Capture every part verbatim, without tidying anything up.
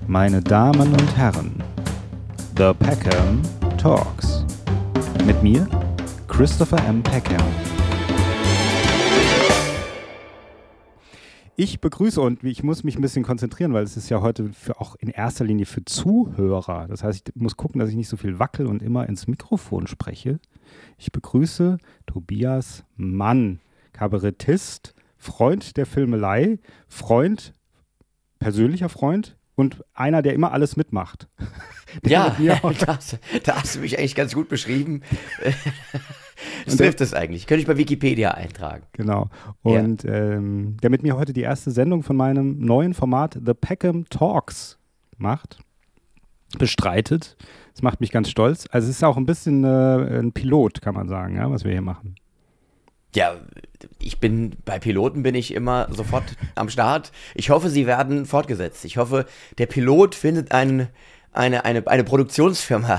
Meine Damen und Herren, The Peckham Talks. Mit mir, Christopher M. Peckham. Ich begrüße und ich muss mich ein bisschen konzentrieren, weil es ist ja heute für, auch in erster Linie für Zuhörer. Das heißt, ich muss gucken, dass ich nicht so viel wackel und immer ins Mikrofon spreche. Ich begrüße Tobias Mann, Kabarettist, Freund der Filmelei, Freund, persönlicher Freund und einer, der immer alles mitmacht. Ja, das, da hast du mich eigentlich ganz gut beschrieben. Das trifft es eigentlich. Könnte ich bei Wikipedia eintragen. Genau. Und ja. ähm, der mit mir heute die erste Sendung von meinem neuen Format The Peckham Talks macht, bestreitet. Das macht mich ganz stolz. Also es ist auch ein bisschen äh, ein Pilot, kann man sagen, ja, was wir hier machen. Ja, ich bin, bei Piloten bin ich immer sofort am Start. Ich hoffe, sie werden fortgesetzt. Ich hoffe, der Pilot findet ein, eine, eine, eine Produktionsfirma,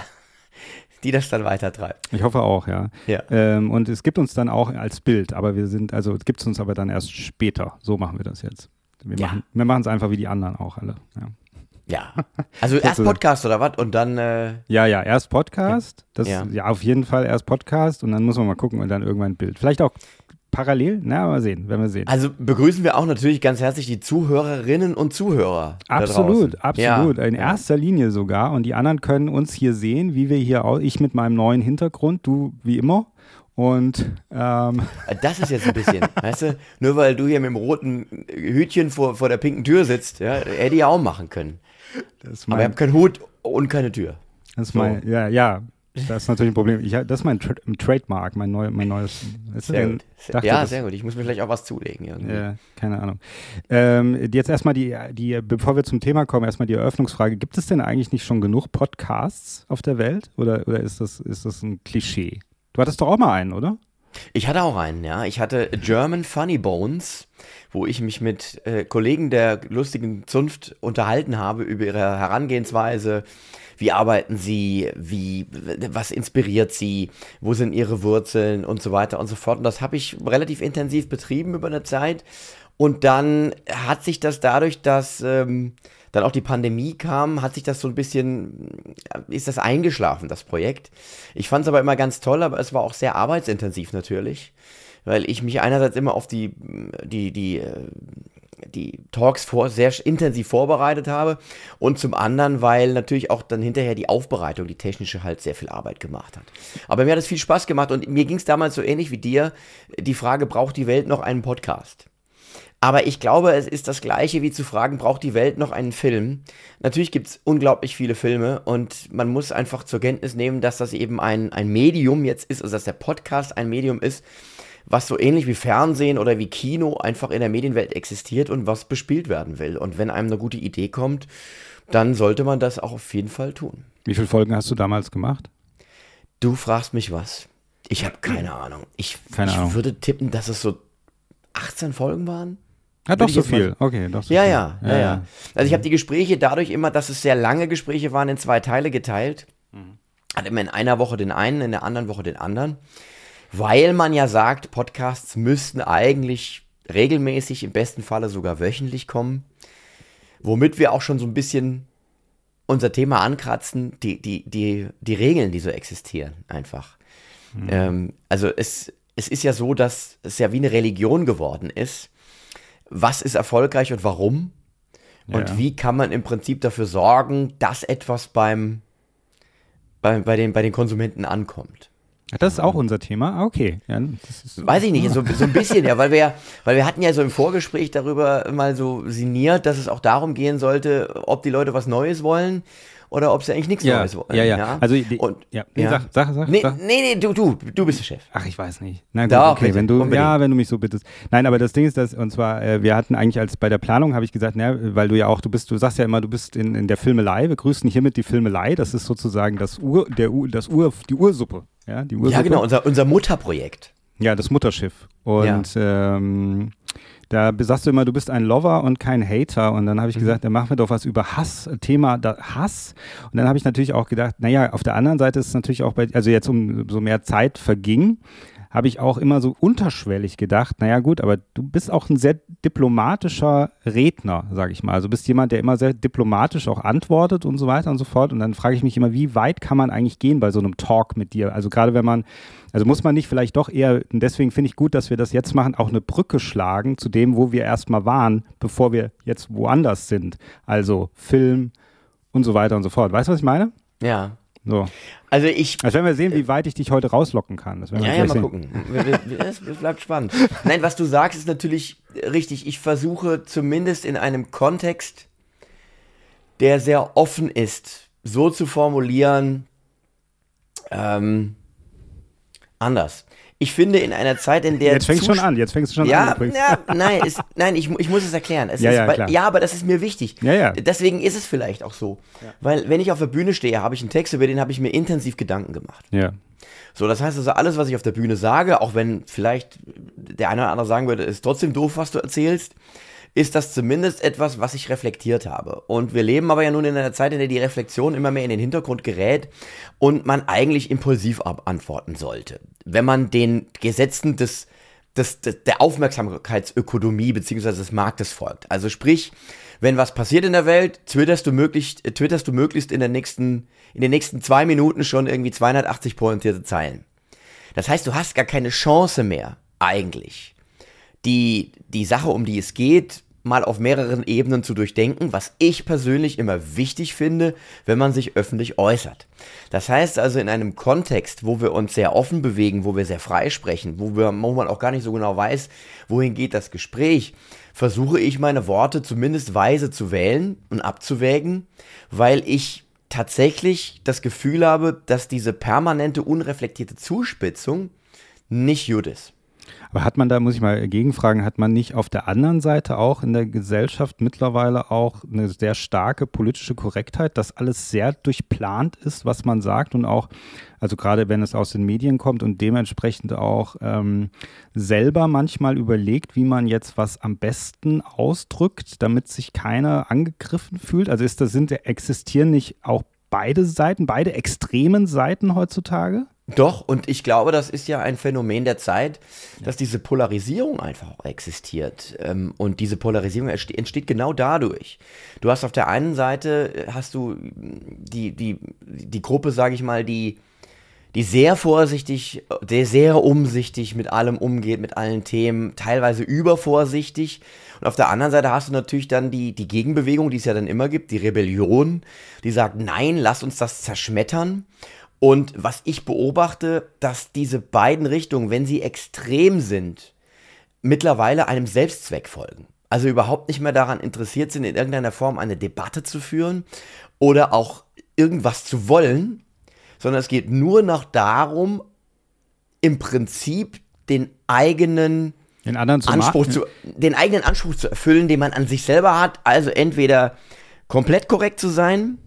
die das dann weitertreibt. Ich hoffe auch, ja. ja. Ähm, und es gibt uns dann auch als Bild, aber wir sind, also es gibt es uns aber dann erst später. So machen wir das jetzt. Wir ja. machen wir machen es einfach wie die anderen auch alle. Ja. Ja, also erst Podcast oder was und dann äh Ja, ja, erst Podcast, das, ja. ja, auf jeden Fall erst Podcast und dann muss man mal gucken und dann irgendwann ein Bild. Vielleicht auch parallel, na, mal sehen, werden wir sehen. Also begrüßen wir auch natürlich ganz herzlich die Zuhörerinnen und Zuhörer. Absolut, absolut, ja. in erster Linie sogar und die anderen können uns hier sehen, wie wir hier auch, ich mit meinem neuen Hintergrund, du wie immer. Und ähm das ist jetzt ein bisschen, weißt du, nur weil du hier mit dem roten Hütchen vor, vor der pinken Tür sitzt, ja, hätte ich auch machen können. Das mein, aber ich habe keinen Hut und keine Tür. Das ist so. mein, ja, ja, das ist natürlich ein Problem. Ich, das ist mein Tra- Trademark, mein, neu, mein neues. Sehr gut. Ja, das, sehr gut. Ich muss mir vielleicht auch was zulegen. Irgendwie. Ja, keine Ahnung. Ähm, jetzt erstmal die, die, bevor wir zum Thema kommen, erstmal die Eröffnungsfrage. Gibt es denn eigentlich nicht schon genug Podcasts auf der Welt? Oder, oder ist das, ist das ein Klischee? Du hattest doch auch mal einen, oder? Ich hatte auch einen, ja. Ich hatte German Funny Bones, wo ich mich mit äh, Kollegen der lustigen Zunft unterhalten habe über ihre Herangehensweise. Wie arbeiten sie? Wie, was inspiriert sie? Wo sind ihre Wurzeln? Und so weiter und so fort. Und das habe ich relativ intensiv betrieben über eine Zeit. Und dann hat sich das dadurch, dass ähm, dann auch die Pandemie kam, hat sich das so ein bisschen, ist das eingeschlafen, das Projekt. Ich fand es aber immer ganz toll, aber es war auch sehr arbeitsintensiv natürlich, weil ich mich einerseits immer auf die, die, die, die Talks vor, sehr intensiv vorbereitet habe und zum anderen, weil natürlich auch dann hinterher die Aufbereitung, die technische halt sehr viel Arbeit gemacht hat. Aber mir hat es viel Spaß gemacht und mir ging es damals so ähnlich wie dir, die Frage, braucht die Welt noch einen Podcast? Aber ich glaube, es ist das Gleiche wie zu fragen, braucht die Welt noch einen Film? Natürlich gibt es unglaublich viele Filme und man muss einfach zur Kenntnis nehmen, dass das eben ein, ein Medium jetzt ist, also dass der Podcast ein Medium ist, was so ähnlich wie Fernsehen oder wie Kino einfach in der Medienwelt existiert und was bespielt werden will. Und wenn einem eine gute Idee kommt, dann sollte man das auch auf jeden Fall tun. Wie viele Folgen hast du damals gemacht? Du fragst mich was. Ich habe keine Ahnung. Ich, keine ich Ahnung. würde tippen, dass es so achtzehn Folgen waren. Ja, doch so viel. Okay, doch so ja, viel. Ja, ja, ja, ja. Also ich habe die Gespräche dadurch immer, dass es sehr lange Gespräche waren, in zwei Teile geteilt. Mhm. Hatte immer in einer Woche den einen, in der anderen Woche den anderen. Weil man ja sagt, Podcasts müssten eigentlich regelmäßig, im besten Falle sogar wöchentlich kommen. Womit wir auch schon so ein bisschen unser Thema ankratzen, die, die, die, die Regeln, die so existieren, einfach. Mhm. Ähm, also es, es ist ja so, dass es ja wie eine Religion geworden ist. Was ist erfolgreich und warum? Und ja. Wie kann man im Prinzip dafür sorgen, dass etwas beim, bei, bei, den, bei den Konsumenten ankommt? Das ist auch unser Thema? Okay. Ja, das ist Weiß ich nicht, so, so ein bisschen, ja, weil wir ja, weil wir hatten ja so im Vorgespräch darüber mal so sinniert, dass es auch darum gehen sollte, ob die Leute was Neues wollen oder ob sie eigentlich nichts ja, Neues wollen. Ja, ja, ja? Also, die, und, ja. Nee, ja. Sag, sag, sag, nee, sag. nee, nee, du, du, du bist der Chef. Ach, ich weiß nicht. Na gut, Doch, okay, bitte, wenn du, unbedingt. ja, wenn du mich so bittest. Nein, aber das Ding ist, dass, und zwar, äh, wir hatten eigentlich als bei der Planung, habe ich gesagt, na, weil du ja auch, du bist, du sagst ja immer, du bist in, in der Filmelei, wir grüßen hiermit die Filmelei, das ist sozusagen das Ur, der Ur, das Ur, die Ursuppe. Ja, die Ursuppe. Ja, genau, unser, unser Mutterprojekt. Ja, das Mutterschiff. Und ja. ähm, da sagst du immer, du bist ein Lover und kein Hater. Und dann habe ich mhm. gesagt, dann machen wir doch was über Hass, Thema da, Hass. Und dann habe ich natürlich auch gedacht, naja, auf der anderen Seite ist es natürlich auch bei, also jetzt um so mehr Zeit verging, habe ich auch immer so unterschwellig gedacht, naja gut, aber du bist auch ein sehr diplomatischer Redner, sage ich mal. Also bist jemand, der immer sehr diplomatisch auch antwortet und so weiter und so fort. Und dann frage ich mich immer, wie weit kann man eigentlich gehen bei so einem Talk mit dir? Also gerade wenn man, also muss man nicht vielleicht doch eher, und deswegen finde ich gut, dass wir das jetzt machen, auch eine Brücke schlagen zu dem, wo wir erstmal waren, bevor wir jetzt woanders sind. Also Film und so weiter und so fort. Weißt du, was ich meine? Ja. So. Also ich. Also werden wir sehen, wie weit ich dich heute rauslocken kann. Das werden wir ja, ja, mal sehen. gucken. Es bleibt spannend. Nein, was du sagst, ist natürlich richtig. Ich versuche zumindest in einem Kontext, der sehr offen ist, so zu formulieren, ähm, anders. Ich finde, in einer Zeit, in der... Jetzt fängst du schon an, jetzt fängst du schon ja, an. Ja, nein, es, nein ich, ich muss es erklären. Es ja, ist, ja, weil, klar. ja, aber das ist mir wichtig. Ja, ja. Deswegen ist es vielleicht auch so. Ja. Weil, wenn ich auf der Bühne stehe, habe ich einen Text, über den habe ich mir intensiv Gedanken gemacht. Ja. So, das heißt also, alles, was ich auf der Bühne sage, auch wenn vielleicht der eine oder andere sagen würde, ist trotzdem doof, was du erzählst, ist das zumindest etwas, was ich reflektiert habe. Und wir leben aber ja nun in einer Zeit, in der die Reflexion immer mehr in den Hintergrund gerät und man eigentlich impulsiv antworten sollte. Wenn man den Gesetzen des, des, des, der Aufmerksamkeitsökonomie bzw. des Marktes folgt. Also sprich, wenn was passiert in der Welt, twitterst du möglichst, twitterst du möglichst in, der nächsten, in den nächsten zwei Minuten schon irgendwie zweihundertachtzig pointierte Zeilen. Das heißt, du hast gar keine Chance mehr, eigentlich, die, die Sache, um die es geht, mal auf mehreren Ebenen zu durchdenken, was ich persönlich immer wichtig finde, wenn man sich öffentlich äußert. Das heißt also in einem Kontext, wo wir uns sehr offen bewegen, wo wir sehr frei sprechen, wo, wir, wo man auch gar nicht so genau weiß, wohin geht das Gespräch, versuche ich meine Worte zumindest weise zu wählen und abzuwägen, weil ich tatsächlich das Gefühl habe, dass diese permanente, unreflektierte Zuspitzung nicht gut ist. Aber hat man da, muss ich mal gegenfragen, hat man nicht auf der anderen Seite auch in der Gesellschaft mittlerweile auch eine sehr starke politische Korrektheit, dass alles sehr durchplant ist, was man sagt und auch, also gerade wenn es aus den Medien kommt und dementsprechend auch ähm, selber manchmal überlegt, wie man jetzt was am besten ausdrückt, damit sich keiner angegriffen fühlt? Also ist das, sind, existieren nicht auch beide Seiten, beide extremen Seiten heutzutage? Doch, und ich glaube, das ist ja ein Phänomen der Zeit, dass diese Polarisierung einfach auch existiert. Und diese Polarisierung entsteht genau dadurch. Du hast auf der einen Seite, hast du die, die, die Gruppe, sage ich mal, die, die sehr vorsichtig, sehr, sehr umsichtig mit allem umgeht, mit allen Themen, teilweise übervorsichtig. Und auf der anderen Seite hast du natürlich dann die, die Gegenbewegung, die es ja dann immer gibt, die Rebellion, die sagt, nein, lass uns das zerschmettern. Und was ich beobachte, dass diese beiden Richtungen, wenn sie extrem sind, mittlerweile einem Selbstzweck folgen. Also überhaupt nicht mehr daran interessiert sind, in irgendeiner Form eine Debatte zu führen oder auch irgendwas zu wollen, sondern es geht nur noch darum, im Prinzip den eigenen den anderen zu Anspruch machen. zu, den eigenen Anspruch zu erfüllen, den man an sich selber hat. Also entweder komplett korrekt zu sein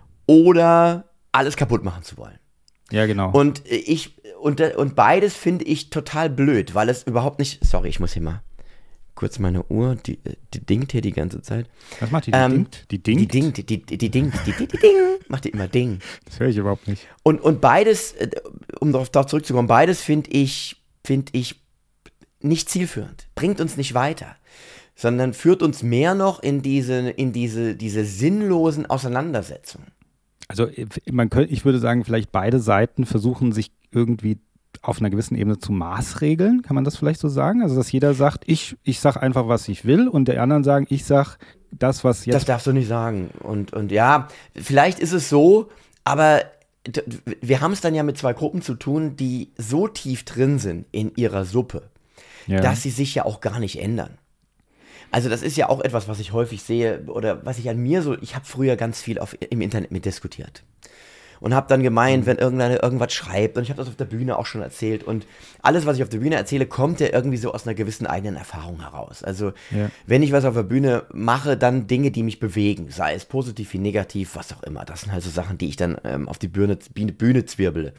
oder alles kaputt machen zu wollen. Ja, genau. Und ich, und, und beides finde ich total blöd, weil es überhaupt nicht, sorry, ich muss hier mal kurz meine Uhr, die, die dingt hier die ganze Zeit. Was macht die? Die ähm, dingt? Die dingt? Die dingt, die, die, die dingt, die, die, die ding, macht die immer Ding. Das höre ich überhaupt nicht. Und, und beides, um darauf, darauf zurückzukommen, beides finde ich, finde ich nicht zielführend, bringt uns nicht weiter, sondern führt uns mehr noch in diese, in diese, diese sinnlosen Auseinandersetzungen. Also man könnte, ich würde sagen, vielleicht beide Seiten versuchen sich irgendwie auf einer gewissen Ebene zu maßregeln, kann man das vielleicht so sagen? Also dass jeder sagt, ich, ich sage einfach, was ich will und der anderen sagen, ich sage das, was jetzt... Das darfst du nicht sagen. Und, und ja, vielleicht ist es so, aber wir haben es dann ja mit zwei Gruppen zu tun, die so tief drin sind in ihrer Suppe, ja, dass sie sich ja auch gar nicht ändern. Also das ist ja auch etwas, was ich häufig sehe oder was ich an mir so, ich habe früher ganz viel auf, im Internet mit diskutiert und habe dann gemeint, wenn irgendeiner irgendwas schreibt und ich habe das auf der Bühne auch schon erzählt und alles, was ich auf der Bühne erzähle, kommt ja irgendwie so aus einer gewissen eigenen Erfahrung heraus. Also ja, wenn ich was auf der Bühne mache, dann Dinge, die mich bewegen, sei es positiv wie negativ, was auch immer. Das sind halt so Sachen, die ich dann ähm, auf die Bühne, Bühne, Bühne zwirbele.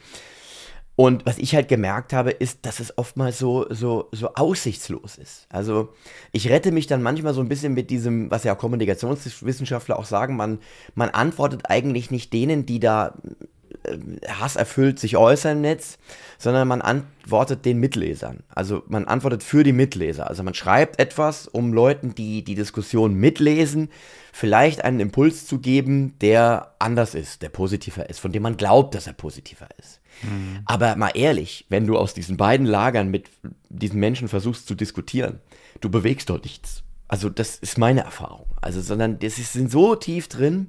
Und was ich halt gemerkt habe, ist, dass es oftmals so, so, so aussichtslos ist. Also ich rette mich dann manchmal so ein bisschen mit diesem, was ja Kommunikationswissenschaftler auch sagen, man, man antwortet eigentlich nicht denen, die da hasserfüllt sich äußern im Netz, sondern man antwortet den Mitlesern. Also man antwortet für die Mitleser. Also man schreibt etwas, um Leuten, die die Diskussion mitlesen, vielleicht einen Impuls zu geben, der anders ist, der positiver ist, von dem man glaubt, dass er positiver ist. Mhm. Aber mal ehrlich, wenn du aus diesen beiden Lagern mit diesen Menschen versuchst zu diskutieren, du bewegst dort nichts. Also das ist meine Erfahrung. Also, sondern das ist, sind so tief drin,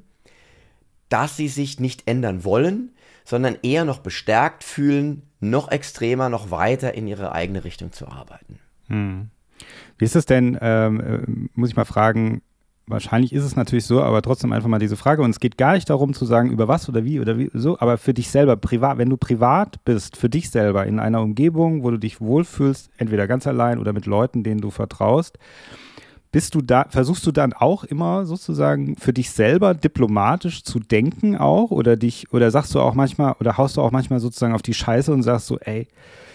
dass sie sich nicht ändern wollen, sondern eher noch bestärkt fühlen, noch extremer, noch weiter in ihre eigene Richtung zu arbeiten. Hm. Wie ist es denn, ähm, muss ich mal fragen, wahrscheinlich ist es natürlich so, aber trotzdem einfach mal diese Frage, und es geht gar nicht darum zu sagen, über was oder wie oder wie so, aber für dich selber, privat, wenn du privat bist, für dich selber in einer Umgebung, wo du dich wohlfühlst, entweder ganz allein oder mit Leuten, denen du vertraust, bist du da, versuchst du dann auch immer sozusagen für dich selber diplomatisch zu denken auch oder dich, oder sagst du auch manchmal, oder haust du auch manchmal sozusagen auf die Scheiße und sagst so, ey,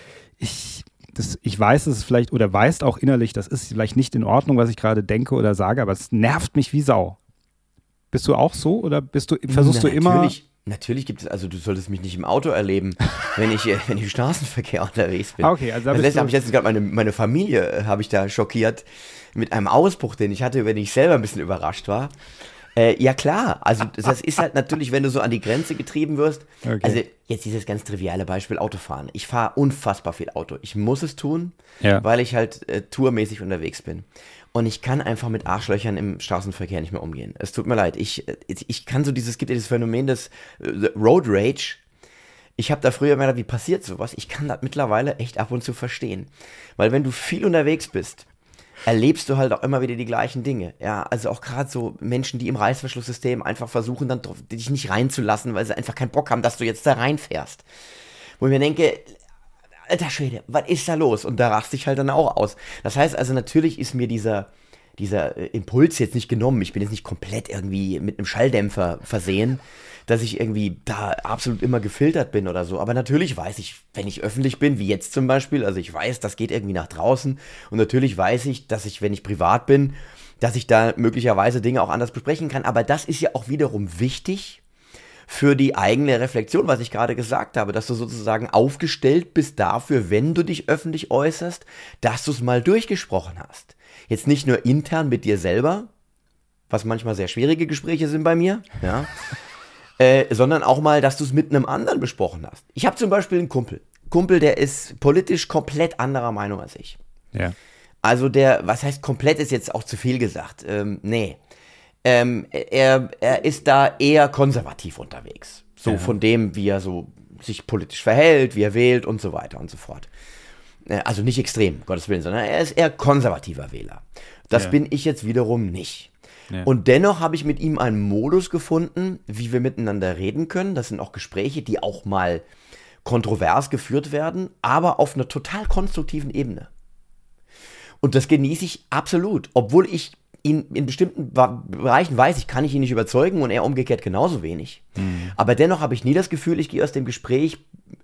ich, das, ich weiß es vielleicht, oder weißt auch innerlich, das ist vielleicht nicht in Ordnung, was ich gerade denke oder sage, aber es nervt mich wie Sau. Bist du auch so oder bist du, versuchst Na, du immer... Natürlich. Natürlich gibt es, also du solltest mich nicht im Auto erleben, wenn ich, wenn ich im Straßenverkehr unterwegs bin. Okay, also da das bist habe ich jetzt gerade meine, meine Familie äh, habe ich da schockiert mit einem Ausbruch, den ich hatte, wenn ich selber ein bisschen überrascht war. Äh, ja klar, also das ist halt natürlich, wenn du so an die Grenze getrieben wirst. Okay. Also jetzt dieses ganz triviale Beispiel Autofahren. Ich fahre unfassbar viel Auto. Ich muss es tun, ja. weil ich halt äh, tourmäßig unterwegs bin. Und ich kann einfach mit Arschlöchern im Straßenverkehr nicht mehr umgehen. Es tut mir leid. Ich, ich kann so dieses, es gibt ja dieses Phänomen des äh, Road Rage. Ich habe da früher immer gedacht, wie passiert sowas? Ich kann das mittlerweile echt ab und zu verstehen. Weil wenn du viel unterwegs bist, erlebst du halt auch immer wieder die gleichen Dinge. Ja, also auch gerade so Menschen, die im Reißverschlusssystem einfach versuchen, dann dich nicht reinzulassen, weil sie einfach keinen Bock haben, dass du jetzt da reinfährst. Wo ich mir denke, alter Schwede, was ist da los? Und da raste ich halt dann auch aus. Das heißt also, natürlich ist mir dieser, dieser Impuls jetzt nicht genommen. Ich bin jetzt nicht komplett irgendwie mit einem Schalldämpfer versehen, dass ich irgendwie da absolut immer gefiltert bin oder so. Aber natürlich weiß ich, wenn ich öffentlich bin, wie jetzt zum Beispiel, also ich weiß, das geht irgendwie nach draußen. Und natürlich weiß ich, dass ich, wenn ich privat bin, dass ich da möglicherweise Dinge auch anders besprechen kann. Aber das ist ja auch wiederum wichtig für die eigene Reflexion, was ich gerade gesagt habe, dass du sozusagen aufgestellt bist dafür, wenn du dich öffentlich äußerst, dass du es mal durchgesprochen hast. Jetzt nicht nur intern mit dir selber, was manchmal sehr schwierige Gespräche sind bei mir, ja, äh, sondern auch mal, dass du es mit einem anderen besprochen hast. Ich habe zum Beispiel einen Kumpel, Kumpel, der ist politisch komplett anderer Meinung als ich. Ja. Also der, was heißt komplett, ist jetzt auch zu viel gesagt, ähm, nee. Ähm, er, er ist da eher konservativ unterwegs. So ja. Von dem, wie er so sich politisch verhält, wie er wählt und so weiter und so fort. Also nicht extrem, um Gottes Willen, sondern er ist eher konservativer Wähler. Das ja. bin ich jetzt wiederum nicht. Ja. Und dennoch habe ich mit ihm einen Modus gefunden, wie wir miteinander reden können. Das sind auch Gespräche, die auch mal kontrovers geführt werden, aber auf einer total konstruktiven Ebene. Und das genieße ich absolut, obwohl ich ihn in bestimmten Bereichen weiß, ich kann ich ihn nicht überzeugen und er umgekehrt genauso wenig. Mhm. Aber dennoch habe ich nie das Gefühl, ich gehe aus dem Gespräch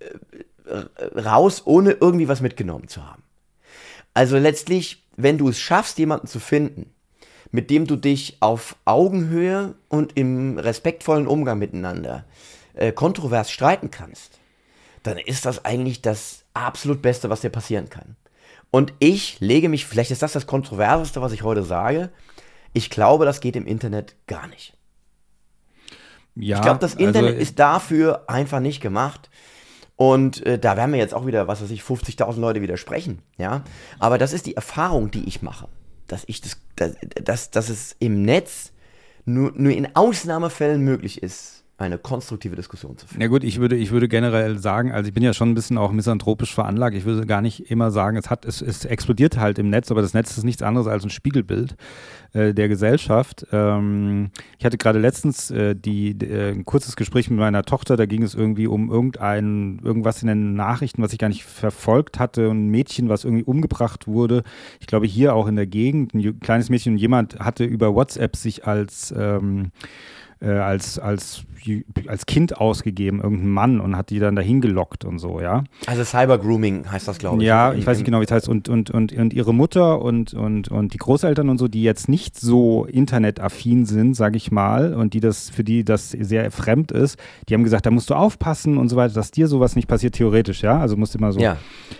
äh, raus, ohne irgendwie was mitgenommen zu haben. Also letztlich, wenn du es schaffst, jemanden zu finden, mit dem du dich auf Augenhöhe und im respektvollen Umgang miteinander äh, kontrovers streiten kannst, dann ist das eigentlich das absolut Beste, was dir passieren kann. Und ich lege mich, vielleicht ist das das Kontroverseste, was ich heute sage, ich glaube, das geht im Internet gar nicht. Ja, ich glaube, das Internet also, ist dafür einfach nicht gemacht. Und äh, da werden mir jetzt auch wieder, was weiß ich, fünfzigtausend Leute widersprechen. Ja? Aber das ist die Erfahrung, die ich mache. Dass, ich das, dass, dass, dass es im Netz nur, nur in Ausnahmefällen möglich ist, eine konstruktive Diskussion zu führen. Ja gut, ich würde, ich würde generell sagen, also ich bin ja schon ein bisschen auch misanthropisch veranlagt, ich würde gar nicht immer sagen, es hat, es, es explodiert halt im Netz, aber das Netz ist nichts anderes als ein Spiegelbild äh, der Gesellschaft. Ähm, ich hatte gerade letztens äh, die, äh, ein kurzes Gespräch mit meiner Tochter, da ging es irgendwie um irgendein, irgendwas in den Nachrichten, was ich gar nicht verfolgt hatte, ein Mädchen, was irgendwie umgebracht wurde, ich glaube hier auch in der Gegend, ein kleines Mädchen, und jemand hatte über WhatsApp sich als ähm, äh, als, als, als Kind ausgegeben, irgendein Mann, und hat die dann dahin gelockt und so, ja. Also Cyber-Grooming heißt das, glaube ich. Ja, ich weiß nicht genau, wie es heißt. Und, und, und, und ihre Mutter und, und, und die Großeltern und so, die jetzt nicht so internetaffin sind, sage ich mal, und die das, für die das sehr fremd ist, die haben gesagt, da musst du aufpassen und so weiter, dass dir sowas nicht passiert, theoretisch, ja. Also musst immer so. Ja.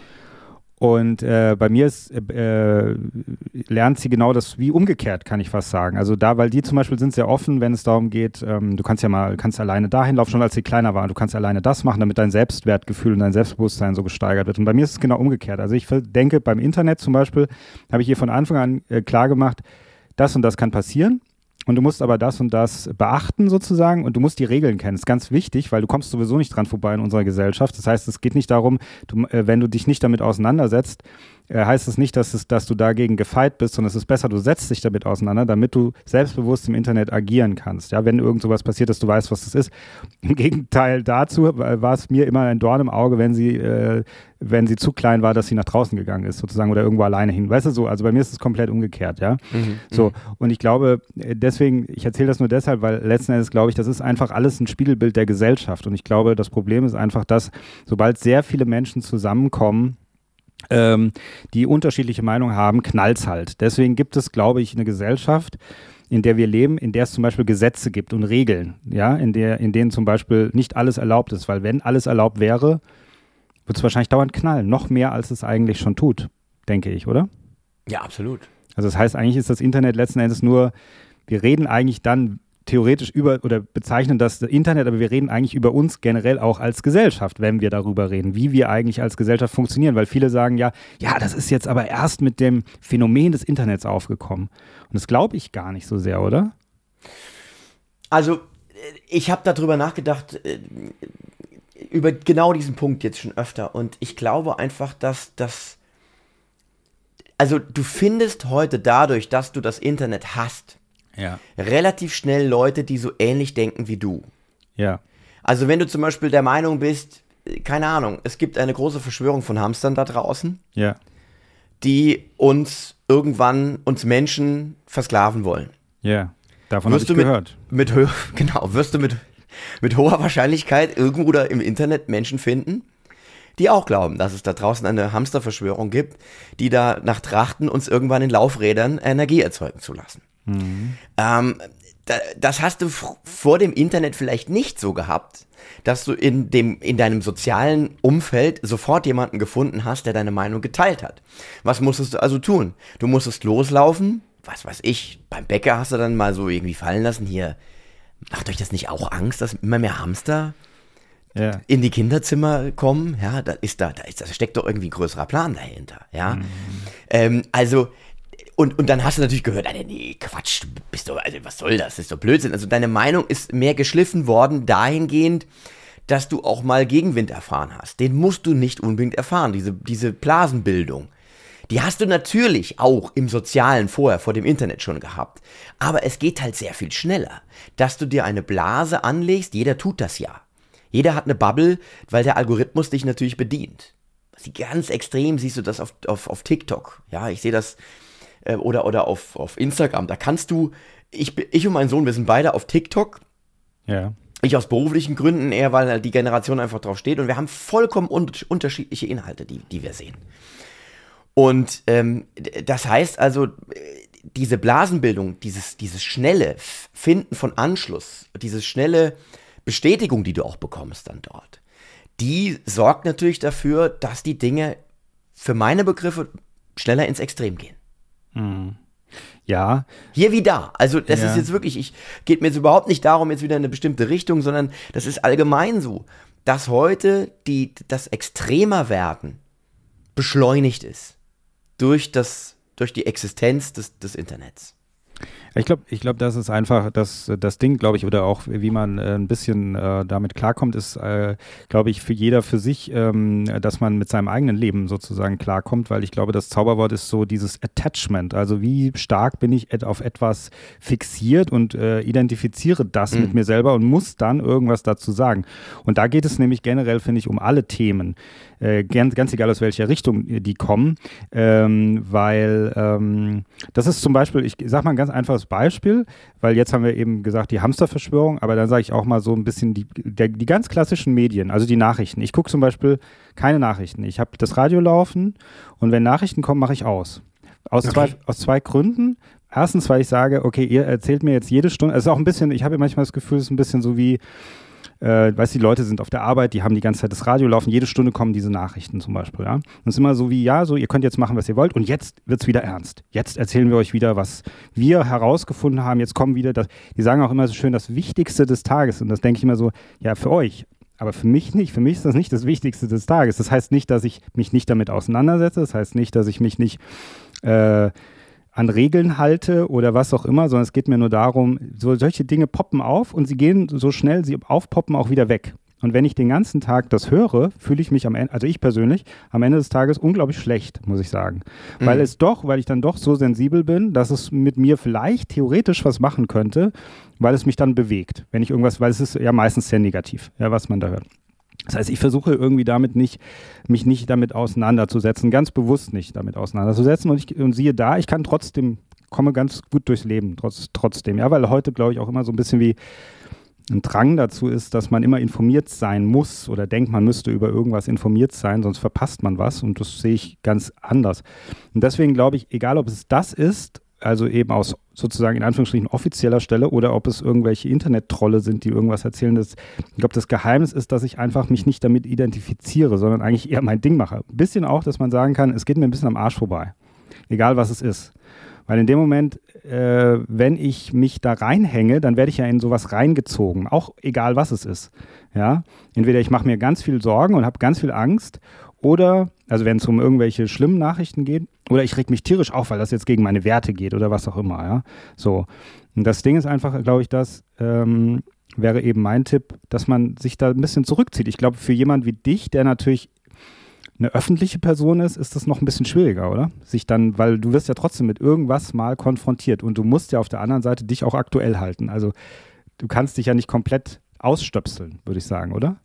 Und äh, bei mir ist, äh, lernt sie genau das, wie umgekehrt, kann ich fast sagen. Also da, weil die zum Beispiel sind sehr offen, wenn es darum geht, ähm, du kannst ja mal, kannst alleine dahin laufen, schon als sie kleiner waren, du kannst alleine das machen, damit dein Selbstwertgefühl und dein Selbstbewusstsein so gesteigert wird. Und bei mir ist es genau umgekehrt. Also ich denke, beim Internet zum Beispiel, habe ich ihr von Anfang an äh, klar gemacht, das und das kann passieren. Und du musst aber das und das beachten sozusagen, und du musst die Regeln kennen. Das ist ganz wichtig, weil du kommst sowieso nicht dran vorbei in unserer Gesellschaft. Das heißt, es geht nicht darum, du, äh, wenn du dich nicht damit auseinandersetzt, äh, heißt es nicht, dass, es, dass du dagegen gefeit bist, sondern es ist besser, du setzt dich damit auseinander, damit du selbstbewusst im Internet agieren kannst. Ja, wenn irgend sowas passiert, dass du weißt, was das ist. Im Gegenteil dazu war es mir immer ein Dorn im Auge, wenn sie, äh, wenn sie zu klein war, dass sie nach draußen gegangen ist sozusagen oder irgendwo alleine hin. Weißt du so, also bei mir ist es komplett umgekehrt, ja. Mhm, so, und ich glaube, deswegen, ich erzähle das nur deshalb, weil letzten Endes glaube ich, das ist einfach alles ein Spiegelbild der Gesellschaft, und ich glaube, das Problem ist einfach, dass sobald sehr viele Menschen zusammenkommen, ähm, die unterschiedliche Meinungen haben, knallt's halt. Deswegen gibt es, glaube ich, eine Gesellschaft, in der wir leben, in der es zum Beispiel Gesetze gibt und Regeln, ja, in der, in denen zum Beispiel nicht alles erlaubt ist, weil wenn alles erlaubt wäre, wird es wahrscheinlich dauernd knallen, noch mehr, als es eigentlich schon tut, denke ich, oder? Ja, absolut. Also das heißt, eigentlich ist das Internet letzten Endes nur, wir reden eigentlich dann theoretisch über oder bezeichnen das Internet, aber wir reden eigentlich über uns generell auch als Gesellschaft, wenn wir darüber reden, wie wir eigentlich als Gesellschaft funktionieren, weil viele sagen ja, ja, das ist jetzt aber erst mit dem Phänomen des Internets aufgekommen. Und das glaube ich gar nicht so sehr, oder? Also, ich habe darüber nachgedacht, über genau diesen Punkt jetzt schon öfter, und ich glaube einfach, dass das, also du findest heute dadurch, dass du das Internet hast, ja, relativ schnell Leute, die so ähnlich denken wie du. Ja. Also wenn du zum Beispiel der Meinung bist, keine Ahnung, es gibt eine große Verschwörung von Hamstern da draußen, ja, die uns irgendwann, uns Menschen versklaven wollen. Ja, davon habe ich gehört. Mit, mit, genau, wirst du mit, mit hoher Wahrscheinlichkeit irgendwo da im Internet Menschen finden, die auch glauben, dass es da draußen eine Hamsterverschwörung gibt, die da nach trachten, uns irgendwann in Laufrädern Energie erzeugen zu lassen. Mhm. Ähm, da, das hast du f- vor dem Internet vielleicht nicht so gehabt, dass du in dem, in deinem sozialen Umfeld sofort jemanden gefunden hast, der deine Meinung geteilt hat. Was musstest du also tun? Du musstest loslaufen, was weiß ich, beim Bäcker hast du dann mal so irgendwie fallen lassen, hier, macht euch das nicht auch Angst, dass immer mehr Hamster ja. in die Kinderzimmer kommen? Ja, da ist da, da ist, da steckt doch irgendwie ein größerer Plan dahinter, ja. Mhm. Ähm, also, Und, und dann hast du natürlich gehört, Alter, nee, Quatsch, du bist doch, also was soll das, das ist doch Blödsinn. Also deine Meinung ist mehr geschliffen worden dahingehend, dass du auch mal Gegenwind erfahren hast. Den musst du nicht unbedingt erfahren, diese, diese Blasenbildung. Die hast du natürlich auch im Sozialen vorher, vor dem Internet schon gehabt. Aber es geht halt sehr viel schneller, dass du dir eine Blase anlegst, jeder tut das ja. Jeder hat eine Bubble, weil der Algorithmus dich natürlich bedient. Ganz extrem siehst du das auf, auf, auf TikTok. Ja, ich sehe das Oder, oder auf, auf Instagram, da kannst du, ich, ich und mein Sohn, wir sind beide auf TikTok. Ja. Ich aus beruflichen Gründen eher, weil die Generation einfach drauf steht, und wir haben vollkommen un- unterschiedliche Inhalte, die, die wir sehen. Und ähm, das heißt also, diese Blasenbildung, dieses, dieses schnelle Finden von Anschluss, diese schnelle Bestätigung, die du auch bekommst dann dort, die sorgt natürlich dafür, dass die Dinge für meine Begriffe schneller ins Extrem gehen. Ja. Hier wie da. Also das ja. ist jetzt wirklich, ich geht mir jetzt überhaupt nicht darum, jetzt wieder in eine bestimmte Richtung, sondern das ist allgemein so, dass heute die, das Extremerwerden beschleunigt ist durch das, durch die Existenz des, des Internets. Ich glaube, ich glaube, das ist einfach das, das Ding, glaube ich, oder auch wie man äh, ein bisschen äh, damit klarkommt, ist, äh, glaube ich, für jeder für sich, ähm, dass man mit seinem eigenen Leben sozusagen klarkommt, weil ich glaube, das Zauberwort ist so dieses Attachment, also wie stark bin ich et- auf etwas fixiert und äh, identifiziere das mhm. mit mir selber und muss dann irgendwas dazu sagen. Und da geht es nämlich generell, finde ich, um alle Themen, äh, ganz, ganz egal aus welcher Richtung die kommen, ähm, weil ähm, das ist zum Beispiel, ich sag mal ein ganz ganz einfaches Beispiel, weil jetzt haben wir eben gesagt, die Hamsterverschwörung, aber dann sage ich auch mal so ein bisschen die, der, die ganz klassischen Medien, also die Nachrichten. Ich gucke zum Beispiel keine Nachrichten. Ich habe das Radio laufen und wenn Nachrichten kommen, mache ich aus. Aus, okay. zwei, aus zwei Gründen. Erstens, weil ich sage, okay, ihr erzählt mir jetzt jede Stunde, es ist auch ein bisschen, ich habe manchmal das Gefühl, es ist ein bisschen so wie, äh, weißt du, die Leute sind auf der Arbeit, die haben die ganze Zeit das Radio laufen, jede Stunde kommen diese Nachrichten zum Beispiel, ja. Und es ist immer so wie, ja, so, ihr könnt jetzt machen, was ihr wollt und jetzt wird es wieder ernst. Jetzt erzählen wir euch wieder, was wir herausgefunden haben, jetzt kommen wieder, das, die sagen auch immer so schön, das Wichtigste des Tages und das denke ich immer so, ja, für euch. Aber für mich nicht, für mich ist das nicht das Wichtigste des Tages. Das heißt nicht, dass ich mich nicht damit auseinandersetze, das heißt nicht, dass ich mich nicht äh, an Regeln halte oder was auch immer, sondern es geht mir nur darum, so, solche Dinge poppen auf und sie gehen so schnell, sie aufpoppen auch wieder weg. Und wenn ich den ganzen Tag das höre, fühle ich mich am Ende, also ich persönlich, am Ende des Tages unglaublich schlecht, muss ich sagen. Mhm. Weil es doch, weil ich dann doch so sensibel bin, dass es mit mir vielleicht theoretisch was machen könnte, weil es mich dann bewegt. Wenn ich irgendwas, weil es ist ja meistens sehr negativ, ja, was man da hört. Das heißt, ich versuche irgendwie damit nicht, mich nicht damit auseinanderzusetzen, ganz bewusst nicht damit auseinanderzusetzen. Und, ich, und siehe da, ich kann trotzdem, komme ganz gut durchs Leben, trotz, trotzdem. Ja, weil heute, glaube ich, auch immer so ein bisschen wie ein Drang dazu ist, dass man immer informiert sein muss oder denkt, man müsste über irgendwas informiert sein, sonst verpasst man was. Und das sehe ich ganz anders. Und deswegen glaube ich, egal ob es das ist, also eben aus sozusagen in Anführungsstrichen offizieller Stelle oder ob es irgendwelche Internet-Trolle sind, die irgendwas erzählen. Das, ich glaube, das Geheimnis ist, dass ich einfach mich nicht damit identifiziere, sondern eigentlich eher mein Ding mache. Ein bisschen auch, dass man sagen kann, es geht mir ein bisschen am Arsch vorbei. Egal, was es ist. Weil in dem Moment, äh, wenn ich mich da reinhänge, dann werde ich ja in sowas reingezogen. Auch egal, was es ist. Ja? Entweder ich mache mir ganz viel Sorgen und habe ganz viel Angst oder, also wenn es um irgendwelche schlimmen Nachrichten geht, oder ich reg mich tierisch auf, weil das jetzt gegen meine Werte geht oder was auch immer, ja. So. Und das Ding ist einfach, glaube ich, das ähm, wäre eben mein Tipp, dass man sich da ein bisschen zurückzieht. Ich glaube, für jemand wie dich, der natürlich eine öffentliche Person ist, ist das noch ein bisschen schwieriger, oder? Sich dann, weil du wirst ja trotzdem mit irgendwas mal konfrontiert und du musst ja auf der anderen Seite dich auch aktuell halten. Also du kannst dich ja nicht komplett ausstöpseln, würde ich sagen, oder?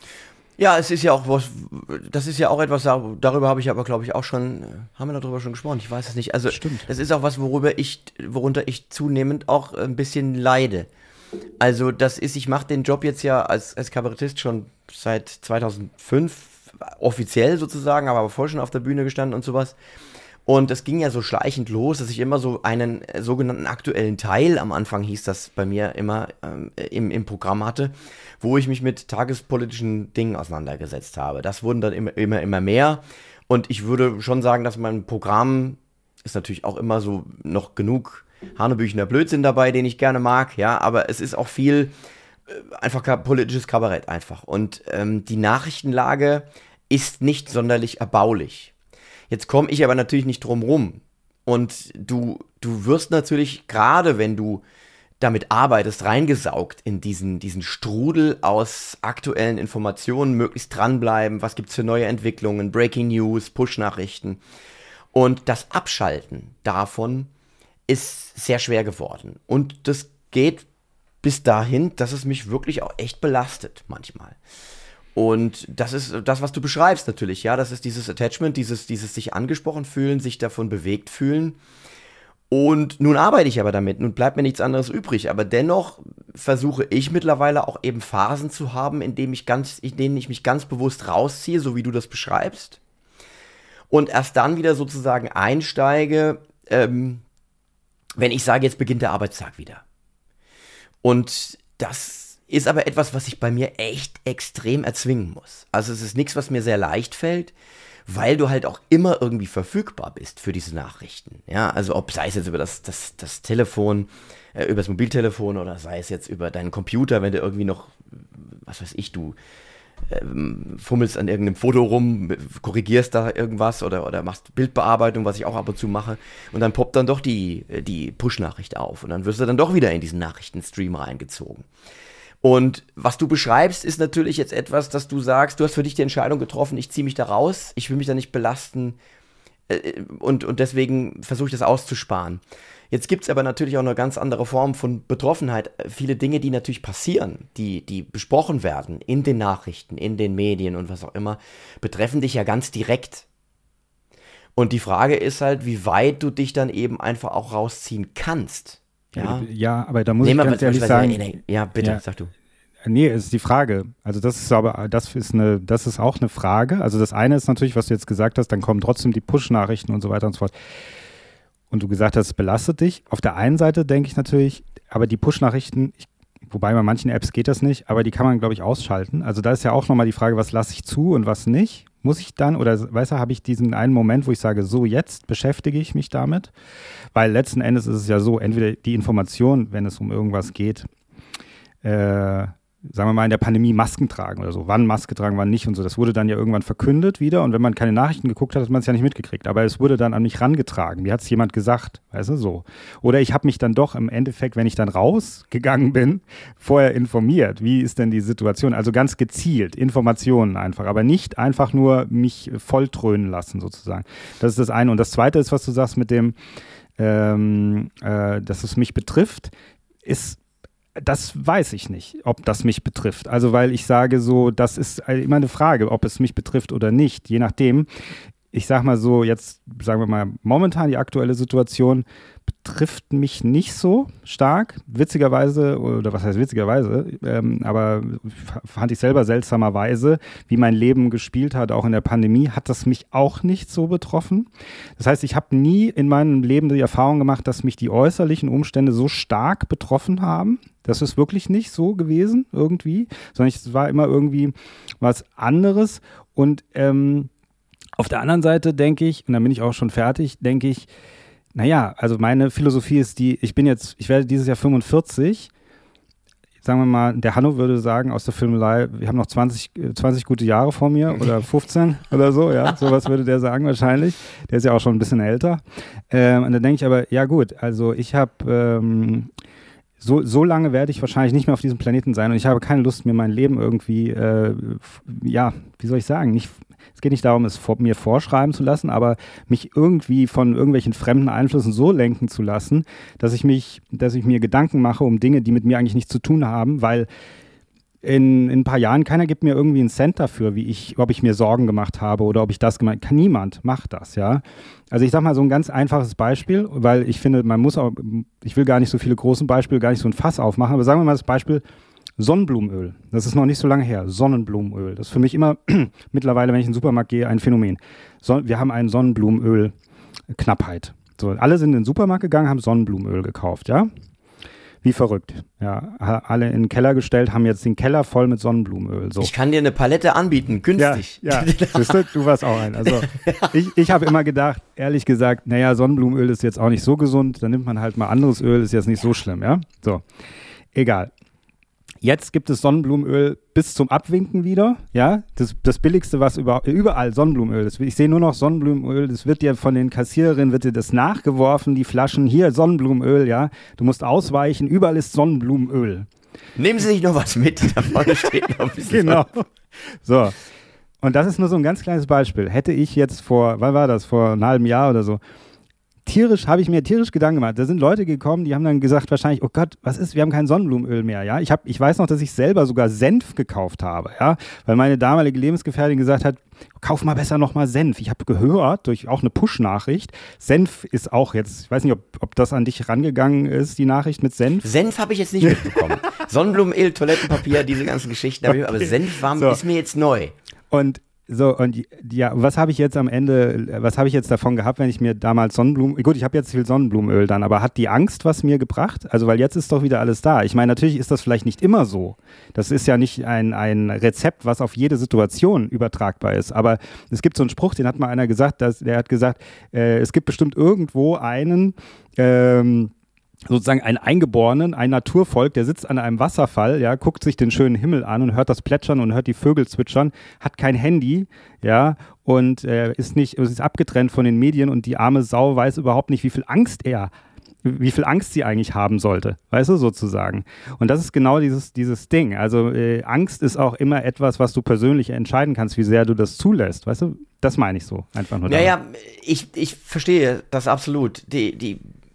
Ja, es ist ja auch was, das ist ja auch etwas, darüber habe ich aber, glaube ich, auch schon, haben wir darüber schon gesprochen, ich weiß es nicht. Also, Stimmt. Das ist auch was, worüber ich, worunter ich zunehmend auch ein bisschen leide. Also, das ist, ich mache den Job jetzt ja als, als Kabarettist schon seit zweitausendfünf, offiziell sozusagen, aber vorher schon auf der Bühne gestanden und sowas. Und es ging ja so schleichend los, dass ich immer so einen sogenannten aktuellen Teil, am Anfang hieß das bei mir immer, ähm, im, im Programm hatte, wo ich mich mit tagespolitischen Dingen auseinandergesetzt habe. Das wurden dann immer, immer, immer mehr. Und ich würde schon sagen, dass mein Programm ist natürlich auch immer so noch genug hanebüchener Blödsinn dabei, den ich gerne mag, ja, aber es ist auch viel äh, einfach politisches Kabarett einfach. Und ähm, die Nachrichtenlage ist nicht sonderlich erbaulich. Jetzt komme ich aber natürlich nicht drum rum. Und du, du wirst natürlich, gerade wenn du damit arbeitest, reingesaugt in diesen, diesen Strudel aus aktuellen Informationen, möglichst dranbleiben, was gibt's für neue Entwicklungen, Breaking News, Push-Nachrichten. Und das Abschalten davon ist sehr schwer geworden. Und das geht bis dahin, dass es mich wirklich auch echt belastet manchmal. Und das ist das, was du beschreibst natürlich, ja, das ist dieses Attachment, dieses, dieses sich angesprochen fühlen, sich davon bewegt fühlen. Und nun arbeite ich aber damit, nun bleibt mir nichts anderes übrig, aber dennoch versuche ich mittlerweile auch eben Phasen zu haben, in denen ich, ganz, in denen ich mich ganz bewusst rausziehe, so wie du das beschreibst. Und erst dann wieder sozusagen einsteige, ähm, wenn ich sage, jetzt beginnt der Arbeitstag wieder. Und das ist aber etwas, was ich bei mir echt extrem erzwingen muss. Also es ist nichts, was mir sehr leicht fällt, weil du halt auch immer irgendwie verfügbar bist für diese Nachrichten. Ja, also ob sei es jetzt über das, das, das Telefon, äh, über das Mobiltelefon oder sei es jetzt über deinen Computer, wenn du irgendwie noch, was weiß ich, du ähm, fummelst an irgendeinem Foto rum, korrigierst da irgendwas oder, oder machst Bildbearbeitung, was ich auch ab und zu mache und dann poppt dann doch die, die Push-Nachricht auf und dann wirst du dann doch wieder in diesen Nachrichtenstream reingezogen. Und was du beschreibst, ist natürlich jetzt etwas, dass du sagst, du hast für dich die Entscheidung getroffen, ich ziehe mich da raus, ich will mich da nicht belasten äh, und, und deswegen versuche ich das auszusparen. Jetzt gibt es aber natürlich auch eine ganz andere Form von Betroffenheit. Viele Dinge, die natürlich passieren, die, die besprochen werden in den Nachrichten, in den Medien und was auch immer, betreffen dich ja ganz direkt. Und die Frage ist halt, wie weit du dich dann eben einfach auch rausziehen kannst. Ja, ja, aber da muss Nehmen ich wir ganz ehrlich sagen, nee, nee, ja, bitte, ja, sag du. Nee, es ist die Frage. Also das ist aber, das ist eine, das ist auch eine Frage. Also das eine ist natürlich, was du jetzt gesagt hast, dann kommen trotzdem die Push-Nachrichten und so weiter und so fort. Und du gesagt hast, es belastet dich. Auf der einen Seite denke ich natürlich, aber die Push-Nachrichten, ich, wobei bei manchen Apps geht das nicht, aber die kann man, glaube ich, ausschalten. Also da ist ja auch nochmal die Frage, was lasse ich zu und was nicht? Muss ich dann, oder weißt du, habe ich diesen einen Moment, wo ich sage, so jetzt beschäftige ich mich damit? Weil letzten Endes ist es ja so, entweder die Information, wenn es um irgendwas geht, äh, sagen wir mal in der Pandemie Masken tragen oder so, wann Maske tragen, wann nicht und so, das wurde dann ja irgendwann verkündet wieder und wenn man keine Nachrichten geguckt hat, hat man es ja nicht mitgekriegt, aber es wurde dann an mich rangetragen, mir hat es jemand gesagt, weißt du, so. Oder ich habe mich dann doch im Endeffekt, wenn ich dann rausgegangen bin, vorher informiert, wie ist denn die Situation, also ganz gezielt, Informationen einfach, aber nicht einfach nur mich volltrönen lassen sozusagen. Das ist das eine und das zweite ist, was du sagst mit dem, ähm, äh, dass es mich betrifft, ist das weiß ich nicht, ob das mich betrifft. Also weil ich sage so, das ist immer eine Frage, ob es mich betrifft oder nicht. Je nachdem, ich sage mal so, jetzt sagen wir mal, momentan die aktuelle Situation betrifft mich nicht so stark. Witzigerweise, oder was heißt witzigerweise, ähm, aber fand ich selber seltsamerweise, wie mein Leben gespielt hat, auch in der Pandemie, hat das mich auch nicht so betroffen. Das heißt, ich habe nie in meinem Leben die Erfahrung gemacht, dass mich die äußerlichen Umstände so stark betroffen haben. Das ist wirklich nicht so gewesen irgendwie, sondern es war immer irgendwie was anderes. Und ähm, auf der anderen Seite denke ich, und dann bin ich auch schon fertig, denke ich, naja, also meine Philosophie ist die, ich bin jetzt, ich werde dieses Jahr fünfundvierzig, sagen wir mal, der Hanno würde sagen aus der Filmelei, wir haben noch zwanzig, zwanzig gute Jahre vor mir oder fünfzehn oder so, ja, sowas würde der sagen wahrscheinlich. Der ist ja auch schon ein bisschen älter. Ähm, und dann denke ich aber, ja gut, also ich habe, ähm, so, so lange werde ich wahrscheinlich nicht mehr auf diesem Planeten sein und ich habe keine Lust, mir mein Leben irgendwie, äh, ja, wie soll ich sagen, nicht, es geht nicht darum, es vor, mir vorschreiben zu lassen, aber mich irgendwie von irgendwelchen fremden Einflüssen so lenken zu lassen, dass ich mich, dass ich mir Gedanken mache um Dinge, die mit mir eigentlich nichts zu tun haben, weil in, in ein paar Jahren keiner gibt mir irgendwie einen Cent dafür, wie ich, ob ich mir Sorgen gemacht habe oder ob ich das gemacht habe. Niemand macht das, ja. Also ich sag mal so ein ganz einfaches Beispiel, weil ich finde, man muss auch, ich will gar nicht so viele große Beispiele, gar nicht so ein Fass aufmachen, aber sagen wir mal das Beispiel Sonnenblumenöl. Das ist noch nicht so lange her. Sonnenblumenöl. Das ist für mich immer mittlerweile, wenn ich in den Supermarkt gehe, ein Phänomen. So, wir haben eine Sonnenblumenöl-Knappheit. So, alle sind in den Supermarkt gegangen, haben Sonnenblumenöl gekauft, ja. Wie verrückt. Ja, alle in den Keller gestellt, haben jetzt den Keller voll mit Sonnenblumenöl. So. Ich kann dir eine Palette anbieten, günstig. Ja, ja. Siehst du, du warst auch ein. Also ich, ich habe immer gedacht, ehrlich gesagt, naja, Sonnenblumenöl ist jetzt auch nicht so gesund, dann nimmt man halt mal anderes Öl, ist jetzt nicht so schlimm, ja. So, egal. Jetzt gibt es Sonnenblumenöl bis zum Abwinken wieder, ja, das, das billigste, was überhaupt, überall Sonnenblumenöl ist. Ich sehe nur noch Sonnenblumenöl, das wird dir von den Kassiererinnen, wird dir das nachgeworfen, die Flaschen, hier Sonnenblumenöl, ja, du musst ausweichen, überall ist Sonnenblumenöl. Nehmen Sie sich noch was mit, da vorne steht noch ein bisschen. Genau, so, und das ist nur so ein ganz kleines Beispiel. Hätte ich jetzt vor, wann war das, vor einem halben Jahr oder so, tierisch, habe ich mir tierisch Gedanken gemacht. Da sind Leute gekommen, die haben dann gesagt wahrscheinlich, oh Gott, was ist, wir haben kein Sonnenblumenöl mehr, ja. Ich, hab, ich weiß noch, dass ich selber sogar Senf gekauft habe, ja, weil meine damalige Lebensgefährtin gesagt hat, kauf mal besser nochmal Senf. Ich habe gehört, durch auch eine Push-Nachricht, Senf ist auch jetzt, ich weiß nicht, ob, ob das an dich rangegangen ist, die Nachricht mit Senf. Senf habe ich jetzt nicht mitbekommen. Sonnenblumenöl, Toilettenpapier, diese ganzen Geschichten, okay. Aber Senf war, so. Ist mir jetzt neu. Und So, und ja, was habe ich jetzt am Ende, was habe ich jetzt davon gehabt, wenn ich mir damals Sonnenblumen, gut, ich habe jetzt viel Sonnenblumenöl dann, aber hat die Angst was mir gebracht? Also, weil jetzt ist doch wieder alles da. Ich meine, natürlich ist das vielleicht nicht immer so. Das ist ja nicht ein, ein Rezept, was auf jede Situation übertragbar ist. Aber es gibt so einen Spruch, den hat mal einer gesagt, dass, der hat gesagt, äh, es gibt bestimmt irgendwo einen, ähm, sozusagen einen Eingeborenen, ein Naturvolk, der sitzt an einem Wasserfall, ja, guckt sich den schönen Himmel an und hört das Plätschern und hört die Vögel zwitschern, hat kein Handy, ja, und äh, ist nicht, ist abgetrennt von den Medien und die arme Sau weiß überhaupt nicht, wie viel Angst er, wie viel Angst sie eigentlich haben sollte, weißt du, sozusagen. Und das ist genau dieses, dieses Ding. Also äh, Angst ist auch immer etwas, was du persönlich entscheiden kannst, wie sehr du das zulässt, weißt du? Das meine ich so, einfach nur. Naja, ich, ich verstehe das absolut. Die, die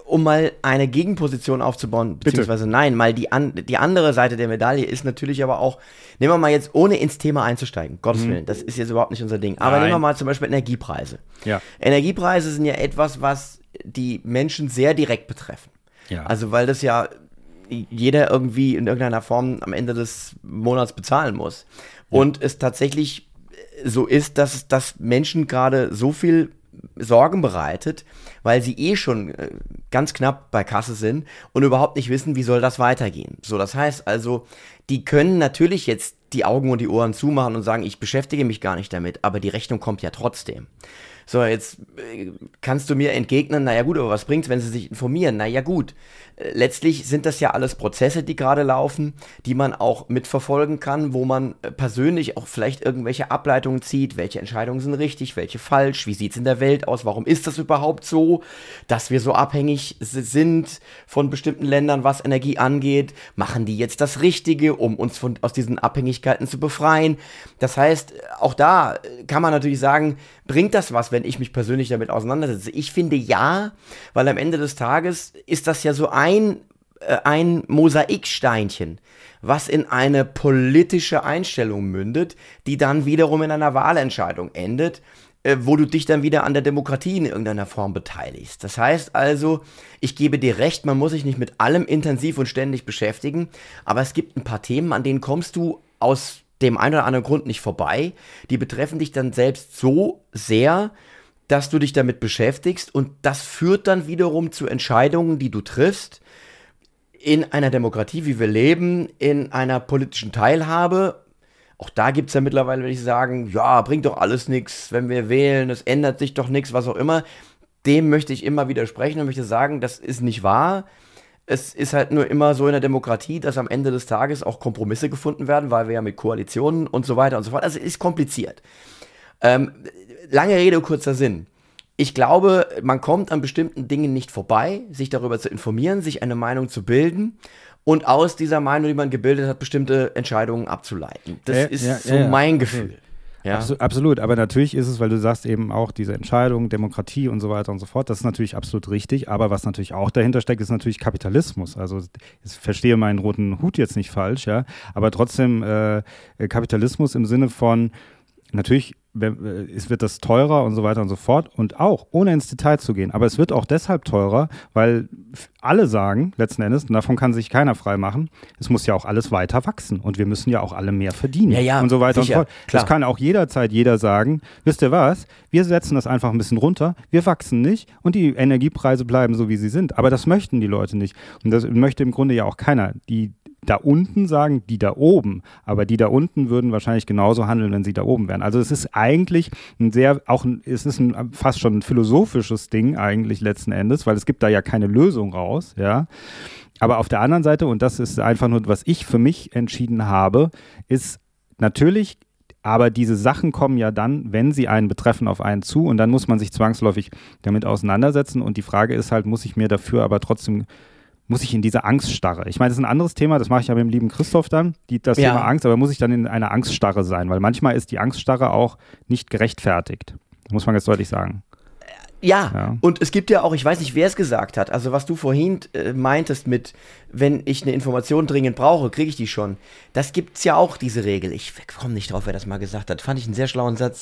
um mal eine Gegenposition aufzubauen, beziehungsweise Bitte. nein, mal die, an, die andere Seite der Medaille ist natürlich aber auch, nehmen wir mal jetzt, ohne ins Thema einzusteigen, Gottes mhm. Willen, das ist jetzt überhaupt nicht unser Ding, aber nein. nehmen wir mal zum Beispiel Energiepreise. Ja. Energiepreise sind ja etwas, was die Menschen sehr direkt betreffen. Ja. Also weil das ja jeder irgendwie in irgendeiner Form am Ende des Monats bezahlen muss. Ja. Und es tatsächlich so ist, dass, dass Menschen gerade so viel Sorgen bereitet, weil sie eh schon äh, ganz knapp bei Kasse sind und überhaupt nicht wissen, wie soll das weitergehen. So, das heißt also, die können natürlich jetzt die Augen und die Ohren zumachen und sagen, ich beschäftige mich gar nicht damit, aber die Rechnung kommt ja trotzdem. So, jetzt äh, kannst du mir entgegnen, naja gut, aber was bringt's, wenn sie sich informieren? Naja gut, äh, letztlich sind das ja alles Prozesse, die gerade laufen, die man auch mitverfolgen kann, wo man äh, persönlich auch vielleicht irgendwelche Ableitungen zieht, welche Entscheidungen sind richtig, welche falsch, wie sieht's in der Welt aus, warum ist das überhaupt so, dass wir so abhängig s- sind von bestimmten Ländern, was Energie angeht, machen die jetzt das Richtige, um uns von, aus diesen Abhängigkeiten zu befreien? Das heißt, auch da kann man natürlich sagen, bringt das was, wenn ich mich persönlich damit auseinandersetze? Ich finde ja, weil am Ende des Tages ist das ja so ein, äh, ein Mosaiksteinchen, was in eine politische Einstellung mündet, die dann wiederum in einer Wahlentscheidung endet, äh, wo du dich dann wieder an der Demokratie in irgendeiner Form beteiligst. Das heißt also, ich gebe dir recht, man muss sich nicht mit allem intensiv und ständig beschäftigen, aber es gibt ein paar Themen, an denen kommst du aus dem einen oder anderen Grund nicht vorbei, die betreffen dich dann selbst so sehr, dass du dich damit beschäftigst und das führt dann wiederum zu Entscheidungen, die du triffst, in einer Demokratie, wie wir leben, in einer politischen Teilhabe. Auch da gibt es ja mittlerweile, würde ich sagen, ja, bringt doch alles nichts, wenn wir wählen, es ändert sich doch nichts, was auch immer. Dem möchte ich immer widersprechen und möchte sagen, das ist nicht wahr. Es ist halt nur immer so in der Demokratie, dass am Ende des Tages auch Kompromisse gefunden werden, weil wir ja mit Koalitionen und so weiter und so fort, also es ist kompliziert. Ähm, lange Rede, kurzer Sinn. Ich glaube, man kommt an bestimmten Dingen nicht vorbei, sich darüber zu informieren, sich eine Meinung zu bilden und aus dieser Meinung, die man gebildet hat, bestimmte Entscheidungen abzuleiten. Das äh, ist ja, so ja, ja. mein Gefühl. Ja. Absolut, absolut, aber natürlich ist es, weil du sagst eben auch diese Entscheidung, Demokratie und so weiter und so fort, das ist natürlich absolut richtig, aber was natürlich auch dahinter steckt, ist natürlich Kapitalismus. Also ich verstehe meinen roten Hut jetzt nicht falsch, ja, aber trotzdem äh, Kapitalismus im Sinne von natürlich, es wird das teurer und so weiter und so fort und auch, ohne ins Detail zu gehen, aber es wird auch deshalb teurer, weil alle sagen, letzten Endes, und davon kann sich keiner frei machen, es muss ja auch alles weiter wachsen und wir müssen ja auch alle mehr verdienen ja, ja, und so weiter sicher, und so fort. Klar. Das kann auch jederzeit jeder sagen, wisst ihr was, wir setzen das einfach ein bisschen runter, wir wachsen nicht und die Energiepreise bleiben so, wie sie sind, aber das möchten die Leute nicht und das möchte im Grunde ja auch keiner. Die da unten sagen, die da oben, aber die da unten würden wahrscheinlich genauso handeln, wenn sie da oben wären. Also es ist eigentlich ein sehr, auch ein, es ist ein, fast schon ein philosophisches Ding eigentlich letzten Endes, weil es gibt da ja keine Lösung raus, ja. Aber auf der anderen Seite, und das ist einfach nur, was ich für mich entschieden habe, ist natürlich, aber diese Sachen kommen ja dann, wenn sie einen betreffen, auf einen zu und dann muss man sich zwangsläufig damit auseinandersetzen und die Frage ist halt, muss ich mir dafür aber trotzdem muss ich in diese Angststarre. Ich meine, das ist ein anderes Thema, das mache ich ja mit dem lieben Christoph dann, die, das ja. Thema Angst, aber muss ich dann in einer Angststarre sein, weil manchmal ist die Angststarre auch nicht gerechtfertigt. Muss man ganz deutlich sagen. Ja, ja, und es gibt ja auch, ich weiß nicht, wer es gesagt hat, also was du vorhin äh, meintest mit, wenn ich eine Information dringend brauche, kriege ich die schon. Das gibt's ja auch, diese Regel. Ich komme nicht drauf, wer das mal gesagt hat. Fand ich einen sehr schlauen Satz.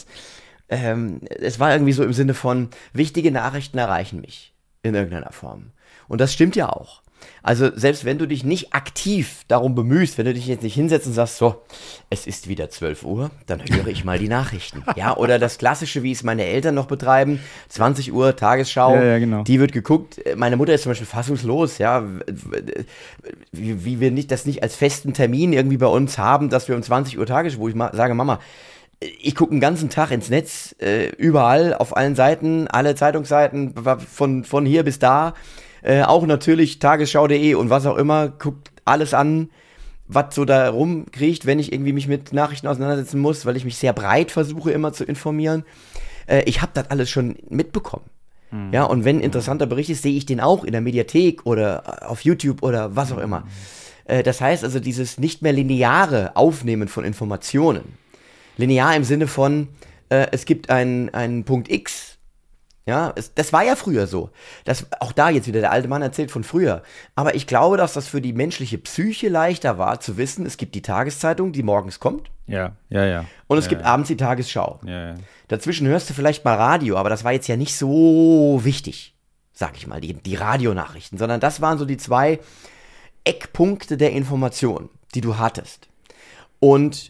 Ähm, es war irgendwie so im Sinne von, wichtige Nachrichten erreichen mich in irgendeiner Form. Und das stimmt ja auch. Also selbst wenn du dich nicht aktiv darum bemühst, wenn du dich jetzt nicht hinsetzt und sagst, so, es ist wieder zwölf Uhr, dann höre ich mal die Nachrichten. Ja, oder das Klassische, wie es meine Eltern noch betreiben, zwanzig Uhr, Tagesschau, ja, ja, genau. Die wird geguckt. Meine Mutter ist zum Beispiel fassungslos, ja, wie, wie wir nicht das nicht als festen Termin irgendwie bei uns haben, dass wir um zwanzig Uhr Tagesschau, wo ich ma- sage, Mama, ich gucke den ganzen Tag ins Netz, äh, überall, auf allen Seiten, alle Zeitungsseiten, von, von hier bis da. Äh, auch natürlich tagesschau punkt de und was auch immer, guckt alles an, was so da rumkriecht, wenn ich irgendwie mich mit Nachrichten auseinandersetzen muss, weil ich mich sehr breit versuche immer zu informieren. Äh, ich habe das alles schon mitbekommen. Mhm. Ja, und wenn ein interessanter Bericht ist, sehe ich den auch in der Mediathek oder auf YouTube oder was auch immer. Mhm. Äh, das heißt also, dieses nicht mehr lineare Aufnehmen von Informationen. Linear im Sinne von, äh, es gibt einen, einen Punkt X, Ja, es, das war ja früher so. Das, auch da jetzt wieder, der alte Mann erzählt von früher. Aber ich glaube, dass das für die menschliche Psyche leichter war, zu wissen, es gibt die Tageszeitung, die morgens kommt. Ja, ja, ja. Und es ja, gibt ja. abends die Tagesschau. Ja, ja. Dazwischen hörst du vielleicht mal Radio, aber das war jetzt ja nicht so wichtig, sag ich mal, die, die Radionachrichten. Sondern das waren so die zwei Eckpunkte der Information, die du hattest. Und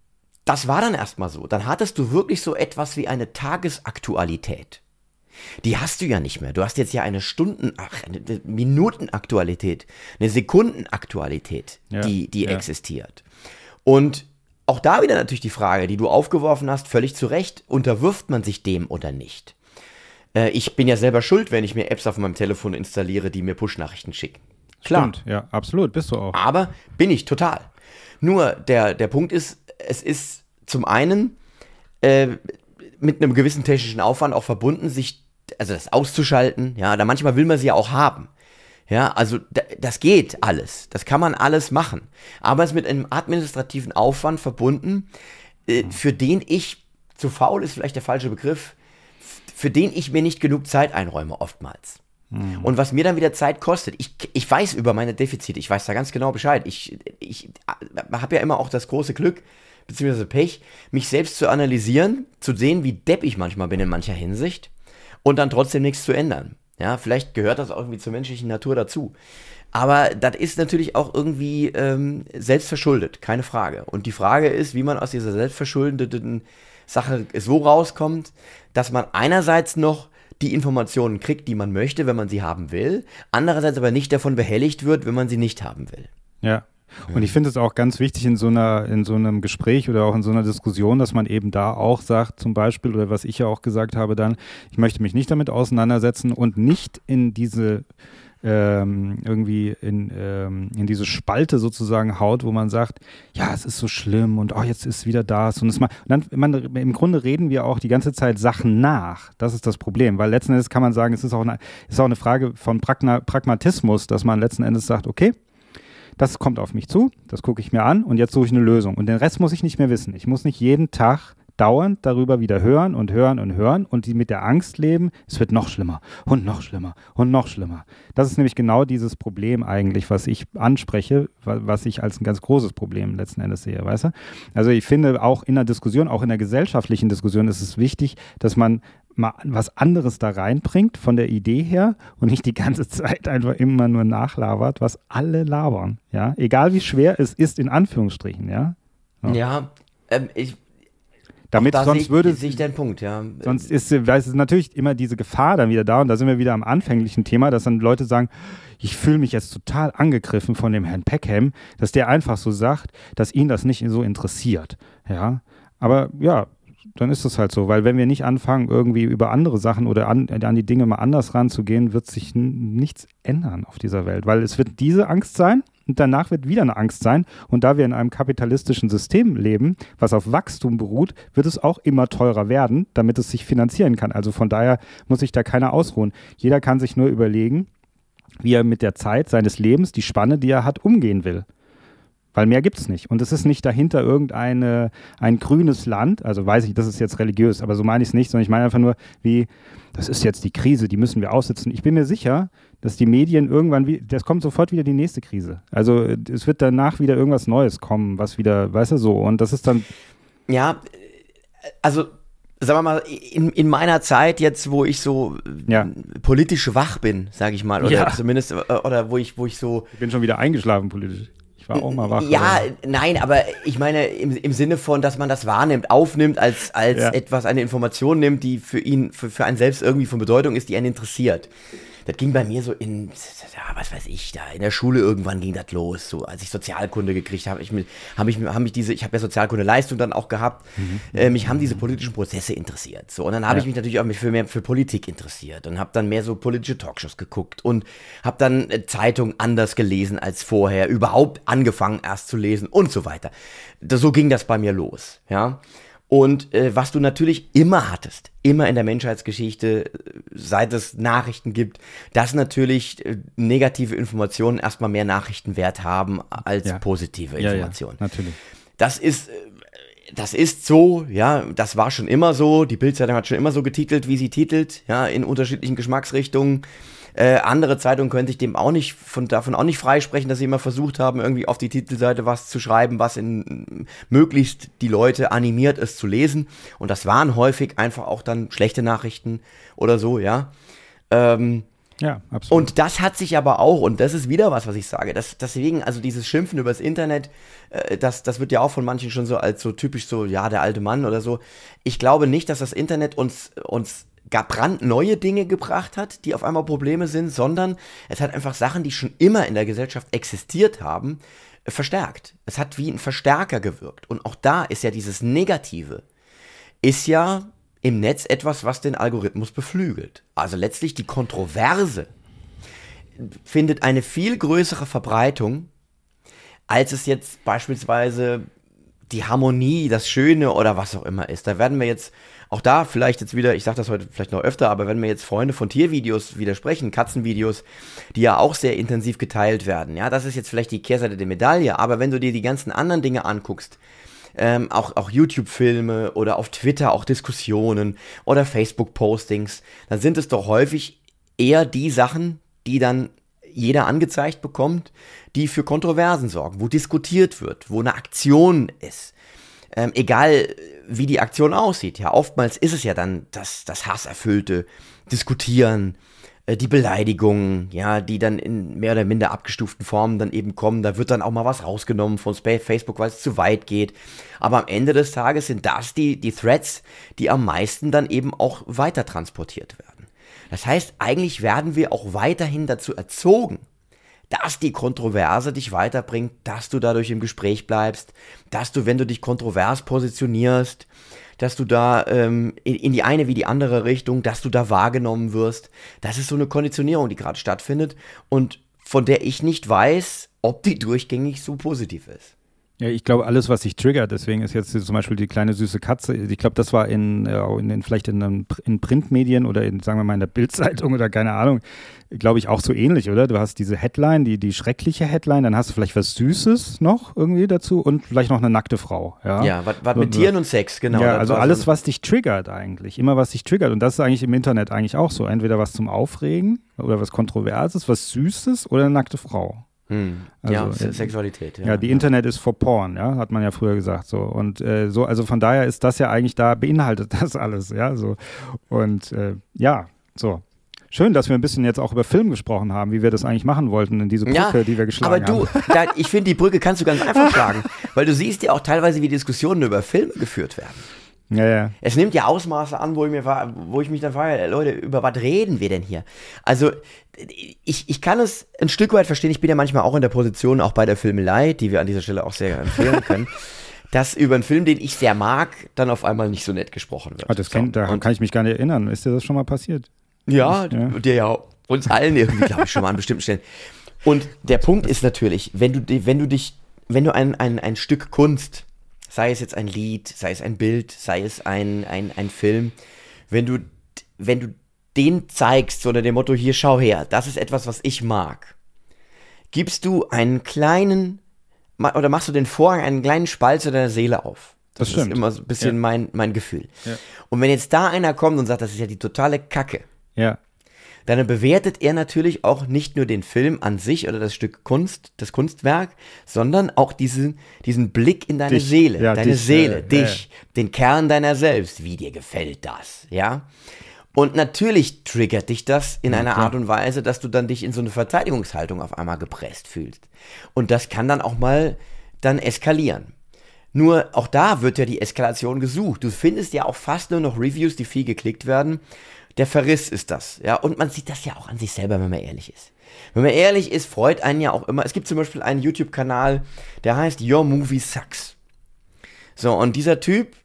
das war dann erstmal so. Dann hattest du wirklich so etwas wie eine Tagesaktualität. Die hast du ja nicht mehr. Du hast jetzt ja eine Stunden, ach, eine Minutenaktualität, eine Sekundenaktualität, Ja, die, die ja. existiert. Und auch da wieder natürlich die Frage, die du aufgeworfen hast, völlig zu Recht, unterwirft man sich dem oder nicht? Äh, ich bin ja selber schuld, wenn ich mir Apps auf meinem Telefon installiere, die mir Push-Nachrichten schicken. Klar. Stimmt, ja, absolut, bist du auch. Aber bin ich total. Nur der, der Punkt ist, es ist zum einen äh, mit einem gewissen technischen Aufwand auch verbunden, sich also das auszuschalten, ja, da manchmal will man sie ja auch haben. Ja, also da, das geht alles. Das kann man alles machen. Aber es ist mit einem administrativen Aufwand verbunden, äh, für den ich, zu faul ist vielleicht der falsche Begriff, für den ich mir nicht genug Zeit einräume oftmals. Mhm. Und was mir dann wieder Zeit kostet, ich, ich weiß über meine Defizite, ich weiß da ganz genau Bescheid. Ich, ich habe ja immer auch das große Glück, beziehungsweise Pech, mich selbst zu analysieren, zu sehen, wie depp ich manchmal bin in mancher Hinsicht und dann trotzdem nichts zu ändern. Ja, vielleicht gehört das auch irgendwie zur menschlichen Natur dazu. Aber das ist natürlich auch irgendwie ähm, selbstverschuldet, keine Frage. Und die Frage ist, wie man aus dieser selbstverschuldeten Sache so rauskommt, dass man einerseits noch die Informationen kriegt, die man möchte, wenn man sie haben will, andererseits aber nicht davon behelligt wird, wenn man sie nicht haben will. Ja. Und ich finde es auch ganz wichtig in so einer, in so einem Gespräch oder auch in so einer Diskussion, dass man eben da auch sagt, zum Beispiel, oder was ich ja auch gesagt habe dann, ich möchte mich nicht damit auseinandersetzen und nicht in diese ähm, irgendwie in, ähm, in diese Spalte sozusagen haut, wo man sagt, ja, es ist so schlimm und oh, jetzt ist wieder das und es mal, und dann, man, im Grunde reden wir auch die ganze Zeit Sachen nach. Das ist das Problem, weil letzten Endes kann man sagen, es ist auch eine, ist auch eine Frage von Pragna, Pragmatismus, dass man letzten Endes sagt, okay, das kommt auf mich zu, das gucke ich mir an und jetzt suche ich eine Lösung. Und den Rest muss ich nicht mehr wissen. Ich muss nicht jeden Tag dauernd darüber wieder hören und hören und hören und die mit der Angst leben, es wird noch schlimmer und noch schlimmer und noch schlimmer. Das ist nämlich genau dieses Problem eigentlich, was ich anspreche, was ich als ein ganz großes Problem letzten Endes sehe, weißt du? Also ich finde auch in der Diskussion, auch in der gesellschaftlichen Diskussion ist es wichtig, dass man mal was anderes da reinbringt von der Idee her und nicht die ganze Zeit einfach immer nur nachlabert, was alle labern, ja, egal wie schwer es ist, in Anführungsstrichen, ja. Ja, ja ähm, ich damit da sonst sehe würde ich, sehe ich deinen Punkt, ja. Sonst ist, ist natürlich immer diese Gefahr dann wieder da und da sind wir wieder am anfänglichen Thema, dass dann Leute sagen, ich fühle mich jetzt total angegriffen von dem Herrn Peckham, dass der einfach so sagt, dass ihn das nicht so interessiert, ja. Aber ja, dann ist es halt so, weil wenn wir nicht anfangen, irgendwie über andere Sachen oder an, an die Dinge mal anders ranzugehen, wird sich n- nichts ändern auf dieser Welt, weil es wird diese Angst sein und danach wird wieder eine Angst sein und da wir in einem kapitalistischen System leben, was auf Wachstum beruht, wird es auch immer teurer werden, damit es sich finanzieren kann. Also von daher muss sich da keiner ausruhen. Jeder kann sich nur überlegen, wie er mit der Zeit seines Lebens, die Spanne, die er hat, umgehen will. Weil mehr gibt es nicht. Und es ist nicht dahinter irgendeine ein grünes Land, also weiß ich, das ist jetzt religiös, aber so meine ich es nicht, sondern ich meine einfach nur, wie, das ist jetzt die Krise, die müssen wir aussitzen. Ich bin mir sicher, dass die Medien irgendwann, wie, das kommt sofort wieder die nächste Krise. Also es wird danach wieder irgendwas Neues kommen, was wieder, weißt du, so. Und das ist dann... Ja, also... Sagen wir mal, in, in meiner Zeit jetzt, wo ich so ja. politisch wach bin, sage ich mal, oder ja. zumindest, oder wo ich, wo ich so... Ich bin schon wieder eingeschlafen politisch. Ich war auch mal wach. Ja, oder? Nein, aber ich meine im, im Sinne von, dass man das wahrnimmt, aufnimmt, als, als ja. etwas, eine Information nimmt, die für ihn, für, für einen selbst irgendwie von Bedeutung ist, die einen interessiert. Das ging bei mir so in, ja, was weiß ich, da in der Schule irgendwann ging das los, so als ich Sozialkunde gekriegt habe, ich mich, habe ich, habe mich diese, ich habe ja Sozialkunde-Leistung dann auch gehabt, mhm. äh, mich haben diese politischen Prozesse interessiert, so, und dann habe ja. ich mich natürlich auch für mehr für Politik interessiert und habe dann mehr so politische Talkshows geguckt und habe dann äh, Zeitungen anders gelesen als vorher, überhaupt angefangen erst zu lesen und so weiter. Das, so ging das bei mir los, ja. Und äh, was du natürlich immer hattest, immer in der Menschheitsgeschichte, seit es Nachrichten gibt, dass natürlich äh, negative Informationen erstmal mehr Nachrichtenwert haben als ja. positive ja, Informationen. Ja, natürlich. Das ist, äh, das ist so, ja, das war schon immer so. Die Bild-Zeitung hat schon immer so getitelt, wie sie titelt, ja, in unterschiedlichen Geschmacksrichtungen. Äh, andere Zeitungen können sich dem auch nicht von, davon auch nicht freisprechen, dass sie immer versucht haben, irgendwie auf die Titelseite was zu schreiben, was in möglichst die Leute animiert ist zu lesen. Und das waren häufig einfach auch dann schlechte Nachrichten oder so, ja. Ähm, ja, absolut. Und das hat sich aber auch, und das ist wieder was, was ich sage, das, deswegen, also dieses Schimpfen übers Internet, äh, das, das wird ja auch von manchen schon so als so typisch so, ja, der alte Mann oder so. Ich glaube nicht, dass das Internet uns, uns gar brandneue Dinge gebracht hat, die auf einmal Probleme sind, sondern es hat einfach Sachen, die schon immer in der Gesellschaft existiert haben, äh, verstärkt. Es hat wie ein Verstärker gewirkt. Und auch da ist ja dieses Negative, ist ja im Netz etwas, was den Algorithmus beflügelt. Also letztlich die Kontroverse findet eine viel größere Verbreitung, als es jetzt beispielsweise die Harmonie, das Schöne oder was auch immer ist. Da werden wir jetzt auch da vielleicht jetzt wieder, ich sage das heute vielleicht noch öfter, aber wenn wir jetzt Freunde von Tiervideos widersprechen, Katzenvideos, die ja auch sehr intensiv geteilt werden, ja, das ist jetzt vielleicht die Kehrseite der Medaille, aber wenn du dir die ganzen anderen Dinge anguckst, ähm, auch, auch YouTube-Filme oder auf Twitter auch Diskussionen oder Facebook-Postings, dann sind es doch häufig eher die Sachen, die dann jeder angezeigt bekommt, die für Kontroversen sorgen, wo diskutiert wird, wo eine Aktion ist. Ähm, egal, wie die Aktion aussieht. Ja, oftmals ist es ja dann das, das hasserfüllte Diskutieren, äh, die Beleidigungen, ja, die dann in mehr oder minder abgestuften Formen dann eben kommen. Da wird dann auch mal was rausgenommen von Facebook, weil es zu weit geht. Aber am Ende des Tages sind das die, die Threads, die am meisten dann eben auch weiter transportiert werden. Das heißt, eigentlich werden wir auch weiterhin dazu erzogen, dass die Kontroverse dich weiterbringt, dass du dadurch im Gespräch bleibst, dass du, wenn du dich kontrovers positionierst, dass du da ähm, in, in die eine wie die andere Richtung, dass du da wahrgenommen wirst. Das ist so eine Konditionierung, die gerade stattfindet und von der ich nicht weiß, ob die durchgängig so positiv ist. Ja, ich glaube, alles, was sich triggert, deswegen ist jetzt zum Beispiel die kleine süße Katze, ich glaube, das war in, in, in vielleicht in, einem, in Printmedien oder in, sagen wir mal, in der Bildzeitung oder keine Ahnung, glaube ich, auch so ähnlich, oder? Du hast diese Headline, die, die schreckliche Headline, dann hast du vielleicht was Süßes noch irgendwie dazu und vielleicht noch eine nackte Frau. Ja, ja was, was mit so, Tieren und Sex, genau. Ja, also alles, was dich triggert eigentlich, immer was dich triggert und das ist eigentlich im Internet eigentlich auch so, entweder was zum Aufregen oder was Kontroverses, was Süßes oder eine nackte Frau. Hm. Also, ja, Se- Sexualität. Ja, ja die ja. Internet ist for porn, ja, hat man ja früher gesagt so und äh, so, also von daher ist das ja eigentlich da, beinhaltet das alles, ja, so und äh, ja, so. Schön, dass wir ein bisschen jetzt auch über Film gesprochen haben, wie wir das eigentlich machen wollten in diese Brücke, ja, die wir geschlagen haben. Aber du, da, ich finde, die Brücke kannst du ganz einfach schlagen, weil du siehst ja auch teilweise, wie Diskussionen über Filme geführt werden. Ja, ja. Es nimmt ja Ausmaße an, wo ich, mir, wo ich mich dann frage, Leute, über was reden wir denn hier? Also ich, ich kann es ein Stück weit verstehen, ich bin ja manchmal auch in der Position, auch bei der Filmelei, die wir an dieser Stelle auch sehr empfehlen können, dass über einen Film, den ich sehr mag, dann auf einmal nicht so nett gesprochen wird. Ah, das kann, da Und, kann ich mich gar nicht erinnern. Ist dir das schon mal passiert? Ja, ja. dir ja uns allen irgendwie, glaube ich, schon mal an bestimmten Stellen. Und der Punkt ist natürlich, wenn du, wenn du dich, wenn du ein, ein, ein Stück Kunst, sei es jetzt ein Lied, sei es ein Bild, sei es ein, ein, ein Film, wenn du, wenn du den zeigst, so unter dem Motto, hier, schau her, das ist etwas, was ich mag, gibst du einen kleinen, oder machst du den Vorhang, einen kleinen Spalt zu deiner Seele auf. Das, das ist immer so ein bisschen ja. mein, mein Gefühl. Ja. Und wenn jetzt da einer kommt und sagt, das ist ja die totale Kacke, ja. dann bewertet er natürlich auch nicht nur den Film an sich oder das Stück Kunst, das Kunstwerk, sondern auch diesen, diesen Blick in deine dich, Seele, ja, deine dich, Seele, äh, dich, äh. den Kern deiner selbst. Wie dir gefällt das, ja? Und natürlich triggert dich das in einer Art und Weise, dass du dann dich in so eine Verteidigungshaltung auf einmal gepresst fühlst. Und das kann dann auch mal dann eskalieren. Nur auch da wird ja die Eskalation gesucht. Du findest ja auch fast nur noch Reviews, die viel geklickt werden. Der Verriss ist das, ja, und man sieht das ja auch an sich selber, wenn man ehrlich ist. Wenn man ehrlich ist, freut einen ja auch immer, es gibt zum Beispiel einen YouTube-Kanal, der heißt Your Movie Sucks. So, und dieser Typ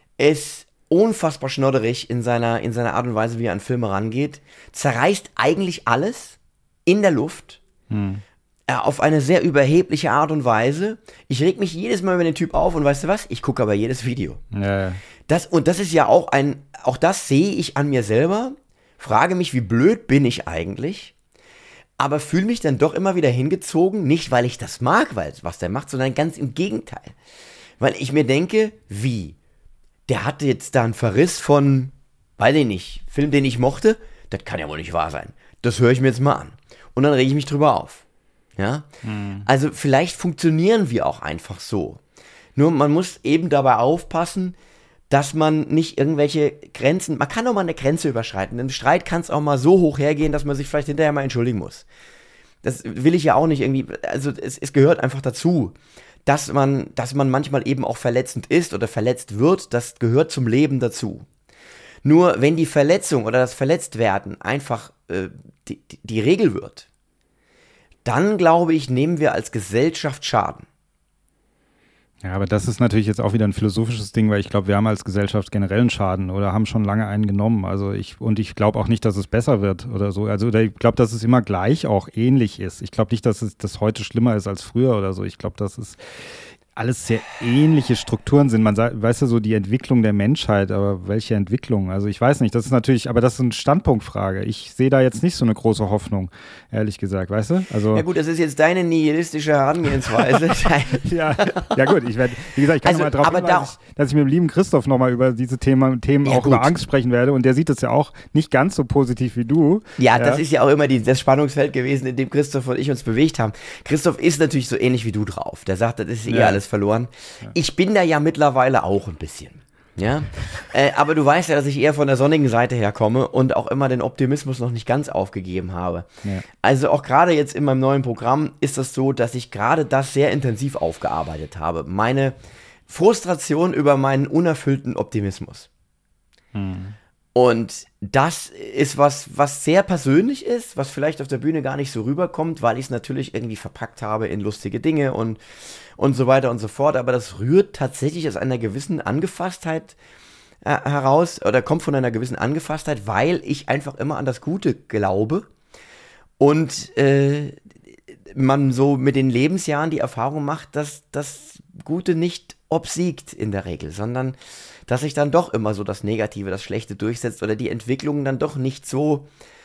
ist unfassbar schnodderig in seiner, in seiner Art und Weise, wie er an Filme rangeht, zerreißt eigentlich alles in der Luft, hm. auf eine sehr überhebliche Art und Weise. Ich reg mich jedes Mal über den Typ auf und weißt du was, ich gucke aber jedes Video. Ja. Das, und das ist ja auch ein, auch das sehe ich an mir selber, frage mich, wie blöd bin ich eigentlich, aber fühle mich dann doch immer wieder hingezogen, nicht weil ich das mag, weil, was der macht, sondern ganz im Gegenteil. Weil ich mir denke, wie? Der hatte jetzt da einen Verriss von, weiß ich nicht, Film, den ich mochte? Das kann ja wohl nicht wahr sein. Das höre ich mir jetzt mal an. Und dann rege ich mich drüber auf. Ja? Hm. Also vielleicht funktionieren wir auch einfach so. Nur man muss eben dabei aufpassen, dass man nicht irgendwelche Grenzen, man kann auch mal eine Grenze überschreiten. Im Streit kann es auch mal so hoch hergehen, dass man sich vielleicht hinterher mal entschuldigen muss. Das will ich ja auch nicht irgendwie, also es, es gehört einfach dazu, dass man, dass man manchmal eben auch verletzend ist oder verletzt wird, das gehört zum Leben dazu. Nur wenn die Verletzung oder das Verletztwerden einfach äh, die, die Regel wird, dann glaube ich, nehmen wir als Gesellschaft Schaden. Ja, aber das ist natürlich jetzt auch wieder ein philosophisches Ding, weil ich glaube, wir haben als Gesellschaft generell einen Schaden oder haben schon lange einen genommen. Also ich, und ich glaube auch nicht, dass es besser wird oder so. Also oder ich glaube, dass es immer gleich auch ähnlich ist. Ich glaube nicht, dass es das heute schlimmer ist als früher oder so. Ich glaube, dass es alles sehr ähnliche Strukturen sind. Man sagt, weißt du, so die Entwicklung der Menschheit, aber welche Entwicklung? Also ich weiß nicht, das ist natürlich, aber das ist eine Standpunktfrage. Ich sehe da jetzt nicht so eine große Hoffnung, ehrlich gesagt, weißt du? Also ja gut, das ist jetzt deine nihilistische Herangehensweise. ja, ja gut, ich werde, wie gesagt, ich kann also, mal drauf hinweisen, da, dass, ich, dass ich mit dem lieben Christoph nochmal über diese Thema, Themen ja, auch gut. über Angst sprechen werde und der sieht es ja auch nicht ganz so positiv wie du. Ja, ja. Das ist ja auch immer die, das Spannungsfeld gewesen, in dem Christoph und ich uns bewegt haben. Christoph ist natürlich so ähnlich wie du drauf. Der sagt, das ist eh ja. alles verloren. Ja. Ich bin da ja mittlerweile auch ein bisschen. Ja, äh, aber du weißt ja, dass ich eher von der sonnigen Seite herkomme und auch immer den Optimismus noch nicht ganz aufgegeben habe. Ja. Also auch gerade jetzt in meinem neuen Programm ist das so, dass ich gerade das sehr intensiv aufgearbeitet habe. Meine Frustration über meinen unerfüllten Optimismus. Hm. Und das ist was, was sehr persönlich ist, was vielleicht auf der Bühne gar nicht so rüberkommt, weil ich es natürlich irgendwie verpackt habe in lustige Dinge und, und so weiter und so fort. Aber das rührt tatsächlich aus einer gewissen Angefasstheit äh, heraus oder kommt von einer gewissen Angefasstheit, weil ich einfach immer an das Gute glaube und äh, man so mit den Lebensjahren die Erfahrung macht, dass das Gute nicht obsiegt in der Regel, sondern dass sich dann doch immer so das Negative, das Schlechte durchsetzt oder die Entwicklungen dann doch nicht so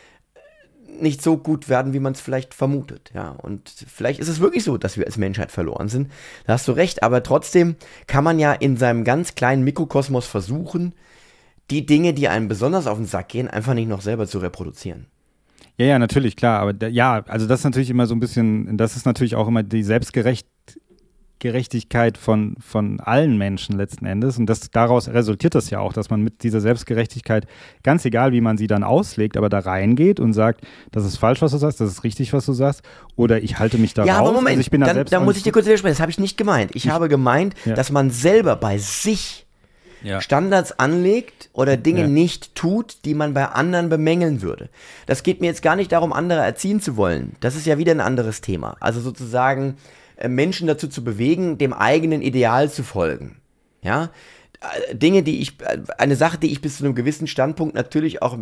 nicht so gut werden, wie man es vielleicht vermutet. Ja, und vielleicht ist es wirklich so, dass wir als Menschheit verloren sind. Da hast du recht, aber trotzdem kann man ja in seinem ganz kleinen Mikrokosmos versuchen, die Dinge, die einem besonders auf den Sack gehen, einfach nicht noch selber zu reproduzieren. Ja, ja, natürlich, klar, aber da, ja, also das ist natürlich immer so ein bisschen, das ist natürlich auch immer die Selbstgerecht Gerechtigkeit von, von allen Menschen letzten Endes und das, daraus resultiert das ja auch, dass man mit dieser Selbstgerechtigkeit, ganz egal wie man sie dann auslegt, aber da reingeht und sagt, das ist falsch, was du sagst, das ist richtig, was du sagst oder ich halte mich da ja, raus. Aber Moment, also ich bin da dann, selbst dann muss ich dir kurz widersprechen, das habe ich nicht gemeint. Ich, ich habe gemeint, ja. dass man selber bei sich ja. Standards anlegt oder Dinge ja. nicht tut, die man bei anderen bemängeln würde. Das geht mir jetzt gar nicht darum, andere erziehen zu wollen. Das ist ja wieder ein anderes Thema. Also sozusagen Menschen dazu zu bewegen, dem eigenen Ideal zu folgen. Ja, Dinge, die ich, eine Sache, die ich bis zu einem gewissen Standpunkt natürlich auch,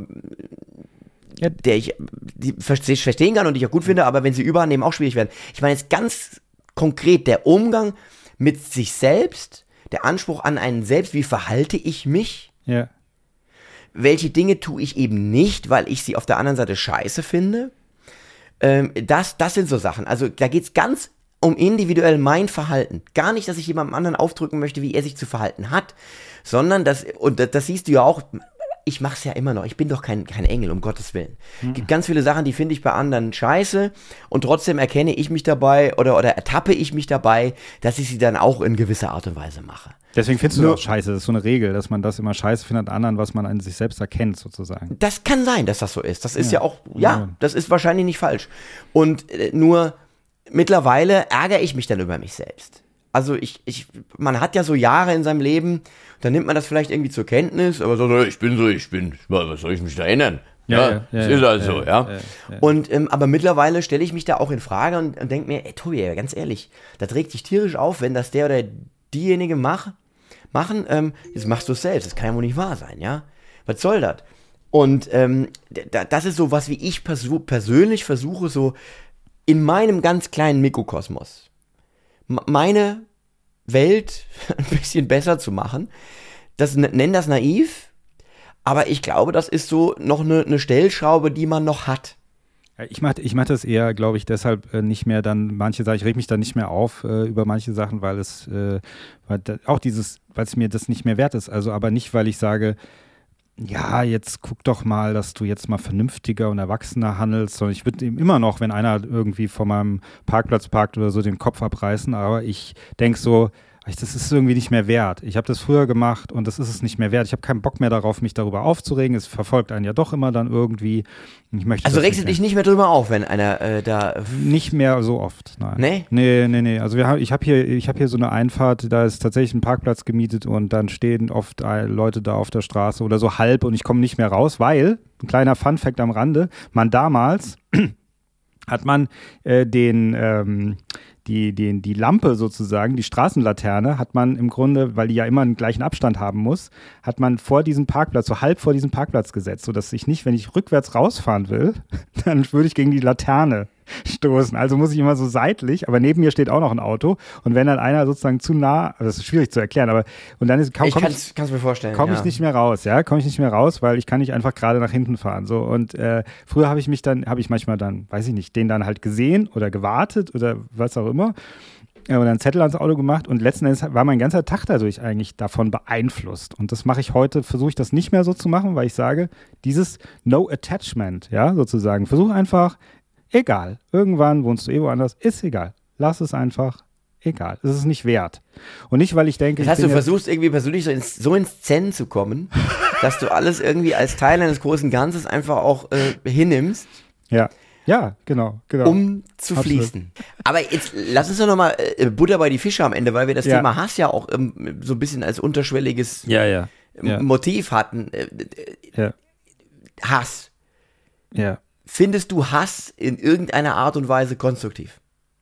ja. der ich die verstehen kann und die ich auch gut finde, aber wenn sie überhand nehmen, auch schwierig werden. Ich meine jetzt ganz konkret der Umgang mit sich selbst, der Anspruch an einen selbst, wie verhalte ich mich? Ja. Welche Dinge tue ich eben nicht, weil ich sie auf der anderen Seite scheiße finde? Ähm, das, das sind so Sachen. Also da geht es ganz um individuell mein Verhalten. Gar nicht, dass ich jemandem anderen aufdrücken möchte, wie er sich zu verhalten hat, sondern das, und das, das siehst du ja auch, ich mach's ja immer noch, ich bin doch kein, kein Engel, um Gottes Willen. Es mhm. gibt ganz viele Sachen, die finde ich bei anderen scheiße und trotzdem erkenne ich mich dabei oder, oder ertappe ich mich dabei, dass ich sie dann auch in gewisser Art und Weise mache. Deswegen findest du das auch scheiße, das ist so eine Regel, dass man das immer scheiße findet an anderen, was man an sich selbst erkennt, sozusagen. Das kann sein, dass das so ist. Das ist ja, ja auch, ja, ja, das ist wahrscheinlich nicht falsch. Und äh, nur mittlerweile ärgere ich mich dann über mich selbst. Also ich, ich, man hat ja so Jahre in seinem Leben, dann nimmt man das vielleicht irgendwie zur Kenntnis, aber so, ich bin so, ich bin, was soll ich mich da erinnern? Ja, ja, ja, das ja, ist also, ja. ja. ja, ja. Und, ähm, aber mittlerweile stelle ich mich da auch in Frage und, und denke mir, ey Tobi, ganz ehrlich, da trägt dich tierisch auf, wenn das der oder diejenige mach, machen, ähm, jetzt machst du es selbst, das kann ja wohl nicht wahr sein, ja? Was soll das? Und ähm, d- das ist so was, wie ich pers- persönlich versuche, so in meinem ganz kleinen Mikrokosmos meine Welt ein bisschen besser zu machen. Das, nenn das naiv, aber ich glaube, das ist so noch eine, eine Stellschraube, die man noch hat. Ich mache ich mach das eher, glaube ich, deshalb äh, nicht mehr dann, manche Sachen, ich reg mich dann nicht mehr auf äh, über manche Sachen, weil es, äh, weil da, auch dieses, weil es mir das nicht mehr wert ist. Also aber nicht, weil ich sage, ja, jetzt guck doch mal, dass du jetzt mal vernünftiger und erwachsener handelst, sondern ich würde ihm immer noch, wenn einer irgendwie vor meinem Parkplatz parkt oder so, den Kopf abreißen, aber ich denke so, das ist irgendwie nicht mehr wert. Ich habe das früher gemacht und das ist es nicht mehr wert. Ich habe keinen Bock mehr darauf, mich darüber aufzuregen. Es verfolgt einen ja doch immer dann irgendwie. Ich möchte also regst du dich nicht mehr drüber auf, wenn einer äh, da... Nicht mehr so oft, nein. Nee? Nee, nee, nee. Also wir haben, ich habe hier, ich hab hier so eine Einfahrt, da ist tatsächlich ein Parkplatz gemietet und dann stehen oft Leute da auf der Straße oder so halb und ich komme nicht mehr raus, weil, ein kleiner Funfact am Rande, man damals hat man äh, den... Ähm, Die, die, die Lampe sozusagen, die Straßenlaterne, hat man im Grunde, weil die ja immer einen gleichen Abstand haben muss, hat man vor diesem Parkplatz, so halb vor diesem Parkplatz gesetzt, sodass ich nicht, wenn ich rückwärts rausfahren will, dann würde ich gegen die Laterne stoßen. Also muss ich immer so seitlich, aber neben mir steht auch noch ein Auto und wenn dann einer sozusagen zu nah, also das ist schwierig zu erklären, aber und dann ist kaum ich komm kann's, ich, kann's mir vorstellen, komme ja. ich nicht mehr raus, ja, komme ich nicht mehr raus, weil ich kann nicht einfach gerade nach hinten fahren, so und äh, früher habe ich mich dann, habe ich manchmal dann, weiß ich nicht, den dann halt gesehen oder gewartet oder was auch immer. Ja, und dann einen Zettel ans Auto gemacht und letzten Endes war mein ganzer Tag dadurch eigentlich davon beeinflusst. Und das mache ich heute, versuche ich das nicht mehr so zu machen, weil ich sage, dieses No Attachment, ja, sozusagen, versuche einfach, egal, irgendwann wohnst du eh woanders, ist egal, lass es einfach, egal, es ist nicht wert. Und nicht, weil ich denke, das heißt, ich bin du versuchst irgendwie persönlich so ins, so ins Zen zu kommen, dass du alles irgendwie als Teil eines großen Ganzes einfach auch äh, hinnimmst. Ja. Ja, genau, genau. Um zu Absolut. fließen. Aber jetzt lass uns doch nochmal äh, Butter bei die Fische am Ende, weil wir das Ja. Thema Hass ja auch ähm, so ein bisschen als unterschwelliges Ja, ja. ja. Motiv hatten. Äh, ja. Hass. Ja. Findest du Hass in irgendeiner Art und Weise konstruktiv?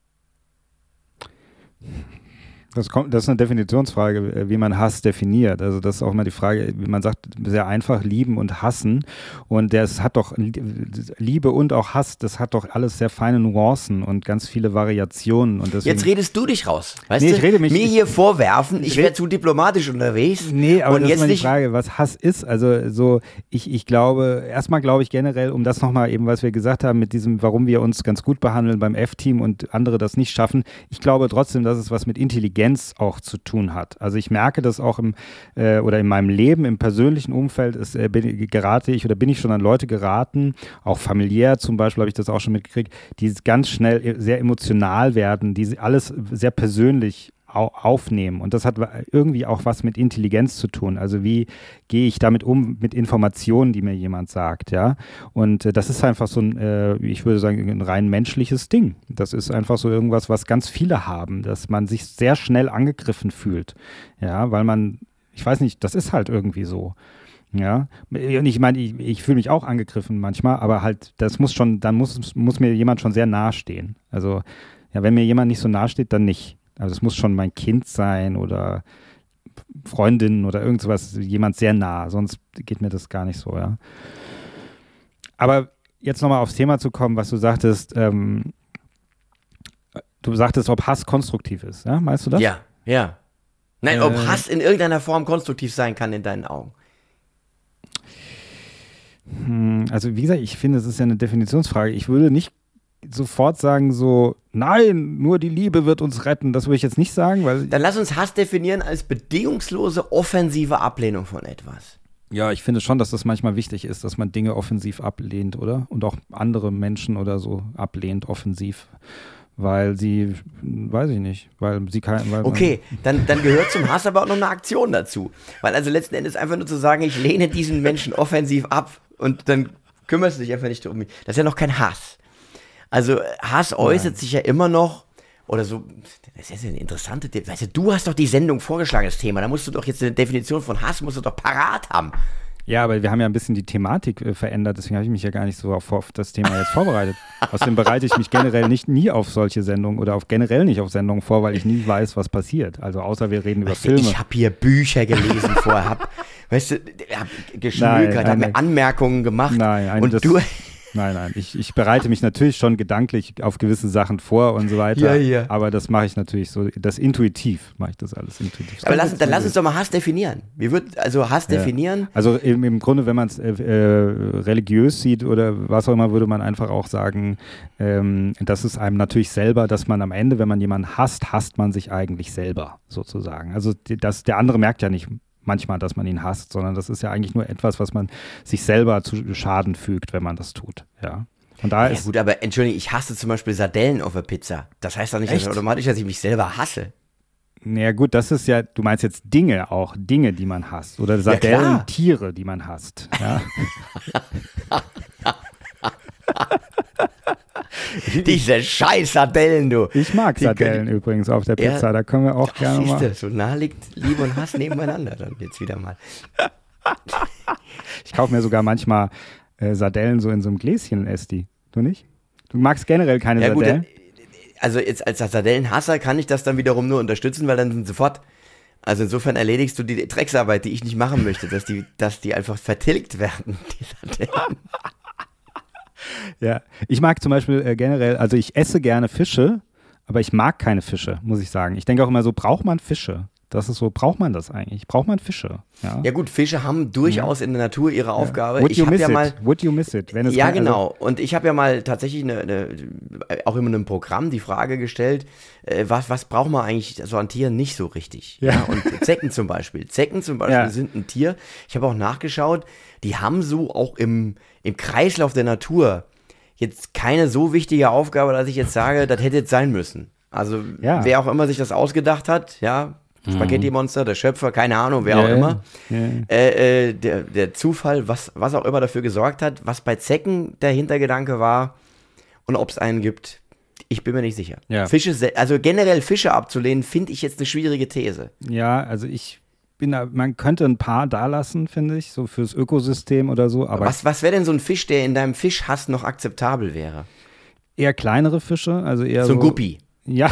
Das, kommt, das ist eine Definitionsfrage, wie man Hass definiert. Also das ist auch mal die Frage, wie man sagt, sehr einfach lieben und hassen. Und das hat doch, Liebe und auch Hass, das hat doch alles sehr feine Nuancen und ganz viele Variationen. Und deswegen, jetzt redest du dich raus, weißt nee, du? ich rede mich, Mir ich, hier vorwerfen, ich, ich wäre zu diplomatisch unterwegs. Nee, aber und das jetzt ist mal die nicht Frage, was Hass ist. Also so, ich, ich glaube, erstmal glaube ich generell, um das nochmal eben, was wir gesagt haben, mit diesem, warum wir uns ganz gut behandeln beim F-Team und andere das nicht schaffen, ich glaube trotzdem, dass es was mit Intelligenz auch zu tun hat. Also ich merke das auch im äh, oder in meinem Leben, im persönlichen Umfeld ist, äh, bin, gerate ich oder bin ich schon an Leute geraten, auch familiär zum Beispiel habe ich das auch schon mitgekriegt, die ganz schnell sehr emotional werden, die alles sehr persönlich aufnehmen. Und das hat irgendwie auch was mit Intelligenz zu tun. Also wie gehe ich damit um, mit Informationen, die mir jemand sagt, ja. Und äh, das ist einfach so ein, äh, ich würde sagen, ein rein menschliches Ding. Das ist einfach so irgendwas, was ganz viele haben, dass man sich sehr schnell angegriffen fühlt, ja, weil man, ich weiß nicht, das ist halt irgendwie so. Ja, und ich meine, ich, ich fühle mich auch angegriffen manchmal, aber halt, das muss schon, dann muss, muss mir jemand schon sehr nahe stehen. Also, ja, wenn mir jemand nicht so nahe steht, dann nicht. Also es muss schon mein Kind sein oder Freundin oder irgend sowas, jemand sehr nah, sonst geht mir das gar nicht so, ja. Aber jetzt nochmal aufs Thema zu kommen, was du sagtest, ähm, du sagtest, ob Hass konstruktiv ist, ja? Meinst du das? Ja, ja. Nein, äh, ob Hass in irgendeiner Form konstruktiv sein kann in deinen Augen. Also wie gesagt, ich finde, es ist ja eine Definitionsfrage. Ich würde nicht sofort sagen so, nein, nur die Liebe wird uns retten. Das würde ich jetzt nicht sagen, weil... Dann lass uns Hass definieren als bedingungslose, offensive Ablehnung von etwas. Ja, ich finde schon, dass das manchmal wichtig ist, dass man Dinge offensiv ablehnt, oder? Und auch andere Menschen oder so ablehnt offensiv. Weil sie, weiß ich nicht, weil sie kein... Weil okay, dann, dann gehört zum Hass aber auch noch eine Aktion dazu. Weil also letzten Endes einfach nur zu sagen, ich lehne diesen Menschen offensiv ab und dann kümmerst du dich einfach nicht um mich. Das ist ja noch kein Hass. Also Hass äußert Nein. sich ja immer noch, oder so, das ist ja eine interessante, weißt du, du hast doch die Sendung vorgeschlagen, das Thema, da musst du doch jetzt eine Definition von Hass, musst du doch parat haben. Ja, aber wir haben ja ein bisschen die Thematik äh, verändert, deswegen habe ich mich ja gar nicht so auf, auf das Thema jetzt vorbereitet. Außerdem bereite ich mich generell nicht nie auf solche Sendungen oder auf generell nicht auf Sendungen vor, weil ich nie weiß, was passiert. Also außer wir reden weißt über du, Filme. Ich habe hier Bücher gelesen vorher, hab, weißt du, hab geschmökert, habe mir Anmerkungen gemacht. Nein, und das, du... Nein, nein. Ich, ich bereite mich natürlich schon gedanklich auf gewisse Sachen vor und so weiter. Ja, ja. Aber das mache ich natürlich so, das intuitiv mache ich das alles intuitiv. Aber lass, dann lass uns doch mal Hass definieren. Wie wird, also Hass ja. definieren? Also im, im Grunde, wenn man es äh, äh, religiös sieht oder was auch immer, würde man einfach auch sagen, ähm, das ist einem natürlich selber, dass man am Ende, wenn man jemanden hasst, hasst man sich eigentlich selber sozusagen. Also die, das, der andere merkt ja nicht manchmal, dass man ihn hasst, sondern das ist ja eigentlich nur etwas, was man sich selber zu Schaden fügt, wenn man das tut, ja. Und da Ja ist gut, aber entschuldigung, ich hasse zum Beispiel Sardellen auf der Pizza. Das heißt doch nicht dass automatisch, dass ich mich selber hasse. Naja gut, das ist ja, du meinst jetzt Dinge auch, Dinge, die man hasst. Oder Sardellen, ja, Tiere, die man hasst. Ja. Diese scheiß Sardellen, du. Ich mag Die Sardellen können, übrigens auf der Pizza, ja, da können wir auch das gerne mal. Siehste, so nah liegt Liebe und Hass nebeneinander dann jetzt wieder mal. Ich kaufe mir sogar manchmal äh, Sardellen so in so einem Gläschen und esse die. Du nicht? Du magst generell keine Ja, Sardellen? gut, also jetzt als Sardellenhasser kann ich das dann wiederum nur unterstützen, weil dann sind sofort, also insofern erledigst du die Drecksarbeit, die ich nicht machen möchte, dass die, dass die einfach vertilgt werden, die Sardellen. Ja, ich mag zum Beispiel äh, generell, also ich esse gerne Fische, aber ich mag keine Fische, muss ich sagen. Ich denke auch immer so, braucht man Fische? Das ist so, braucht man das eigentlich? Braucht man Fische? Ja, Ja gut, Fische haben durchaus ja. in der Natur ihre Aufgabe. Would ich you habe miss ja it? mal, Would you miss it? Wenn es ja kein, genau. Also, und ich habe ja mal tatsächlich eine, eine, auch immer in einem Programm die Frage gestellt, äh, was, was braucht man eigentlich so an Tieren nicht so richtig? Ja. Ja, und Zecken zum Beispiel. Zecken zum Beispiel Ja. sind ein Tier. Ich habe auch nachgeschaut, die haben so auch im, im Kreislauf der Natur jetzt keine so wichtige Aufgabe, dass ich jetzt sage, das hätte jetzt sein müssen. Also Ja. wer auch immer sich das ausgedacht hat, ja, Spaghetti-Monster, der Schöpfer, keine Ahnung, wer auch Ja, immer, ja. äh, äh, der, der Zufall, was, was auch immer dafür gesorgt hat, was bei Zecken der Hintergedanke war und ob es einen gibt, ich bin mir nicht sicher. Ja. Fische, se- also generell Fische abzulehnen, finde ich jetzt eine schwierige These. ja, also ich bin da, man könnte ein paar da lassen, finde ich, so fürs Ökosystem oder so, aber Was, was wäre denn so ein Fisch, der in deinem Fischhass noch akzeptabel wäre? eher kleinere Fische, also eher So so. ein Guppi. Ja,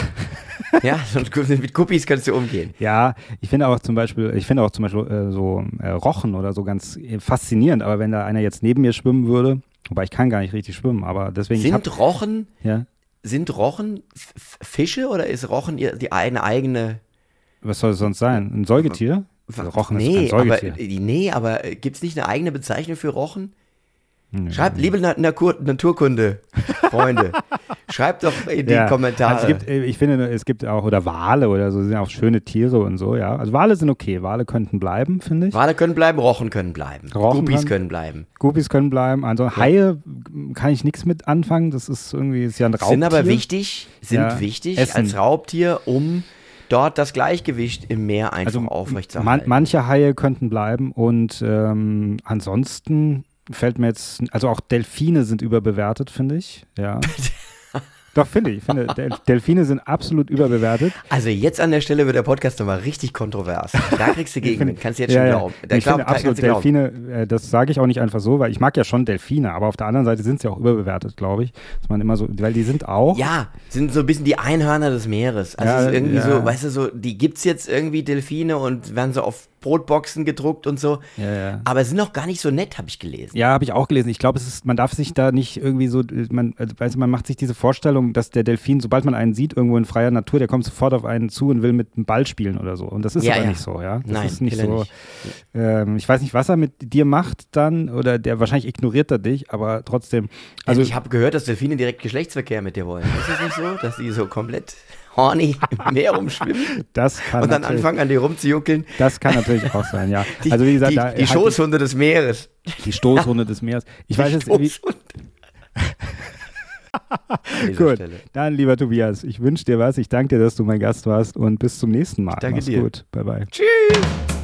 Ja, so ein- mit Guppis kannst du umgehen. ja, ich finde auch zum Beispiel, ich finde auch zum Beispiel äh, so äh, Rochen oder so ganz äh, faszinierend, aber wenn da einer jetzt neben mir schwimmen würde, wobei ich kann gar nicht richtig schwimmen, aber deswegen, ich hab, Sind Rochen, ja, sind Rochen F- F- Fische oder ist Rochen ihr- die eine eigene? was soll es sonst sein? Ein Säugetier? Rochen nee, ist kein aber, Säugetier. nee, aber gibt es nicht eine eigene Bezeichnung für Rochen? Nee. Schreibt, liebe Na Natur Naturkunde, Freunde, schreibt doch in die Ja, Kommentare. Also es gibt, äh, ich finde, es gibt auch, oder Wale oder so, sind auch schöne Tiere und so, ja. Also Wale sind okay, Wale könnten bleiben, finde ich. Wale können bleiben, Rochen können bleiben, Rochen Guppies kann- können bleiben. Guppies können bleiben, also Haie m, kann ich nichts mit anfangen, das ist irgendwie, ist ja ein Raubtier. Sind aber wichtig, sind Ja, wichtig Essen. als Raubtier, um dort das Gleichgewicht im Meer einfach Also man, aufrechtzuerhalten. manche Haie könnten bleiben und ähm, ansonsten fällt mir jetzt, also auch Delfine sind überbewertet, finde ich, ja. Doch, finde ich. Ich finde, Del Delfine sind absolut überbewertet. Also jetzt an der Stelle wird der Podcast nochmal richtig kontrovers. Da kriegst du Gegenwind, kannst du jetzt schon Ja, ja. glauben. Da Ich glaub, finde kannst absolut du glauben. Delfine, äh, das sage ich auch nicht einfach so, weil ich mag ja schon Delfine, aber auf der anderen Seite sind sie auch überbewertet, glaube ich. Dass man immer so, weil die sind auch. Ja, sind so ein bisschen die Einhörner des Meeres. Also Ja, es ist irgendwie ja. so, weißt du, so, die gibt's jetzt irgendwie Delfine und werden so auf Brotboxen gedruckt und so. Ja, ja. Aber sind noch gar nicht so nett, habe ich gelesen. Ja, habe ich auch gelesen. Ich glaube, es ist, man darf sich da nicht irgendwie so, man, also, weißt du, man macht sich diese Vorstellung, dass der Delfin, sobald man einen sieht, irgendwo in freier Natur, der kommt sofort auf einen zu und will mit einem Ball spielen oder so. Und das ist Ja, aber ja. nicht so, ja. Das Nein, ist nicht will er so. nicht. Ähm, ich weiß nicht, was er mit dir macht dann, oder der wahrscheinlich ignoriert er dich, aber trotzdem. Also Also ich habe gehört, dass Delfine direkt Geschlechtsverkehr mit dir wollen. Ist das nicht so, dass die so komplett horny im Meer rumschwimmen das kann und dann natürlich- anfangen, an dir rumzujuckeln? Das kann natürlich auch sein, ja. Die, also wie gesagt, die, da, die halt Schoßhunde des Meeres. die Stoßhunde des Meeres. Ich weiß jetzt, wie, Stoßhunde. An dieser gut, Stelle. dann lieber Tobias, ich wünsche dir was, ich danke dir, dass du mein Gast warst und bis zum nächsten Mal. danke Mach's dir. gut, bye bye. Tschüss.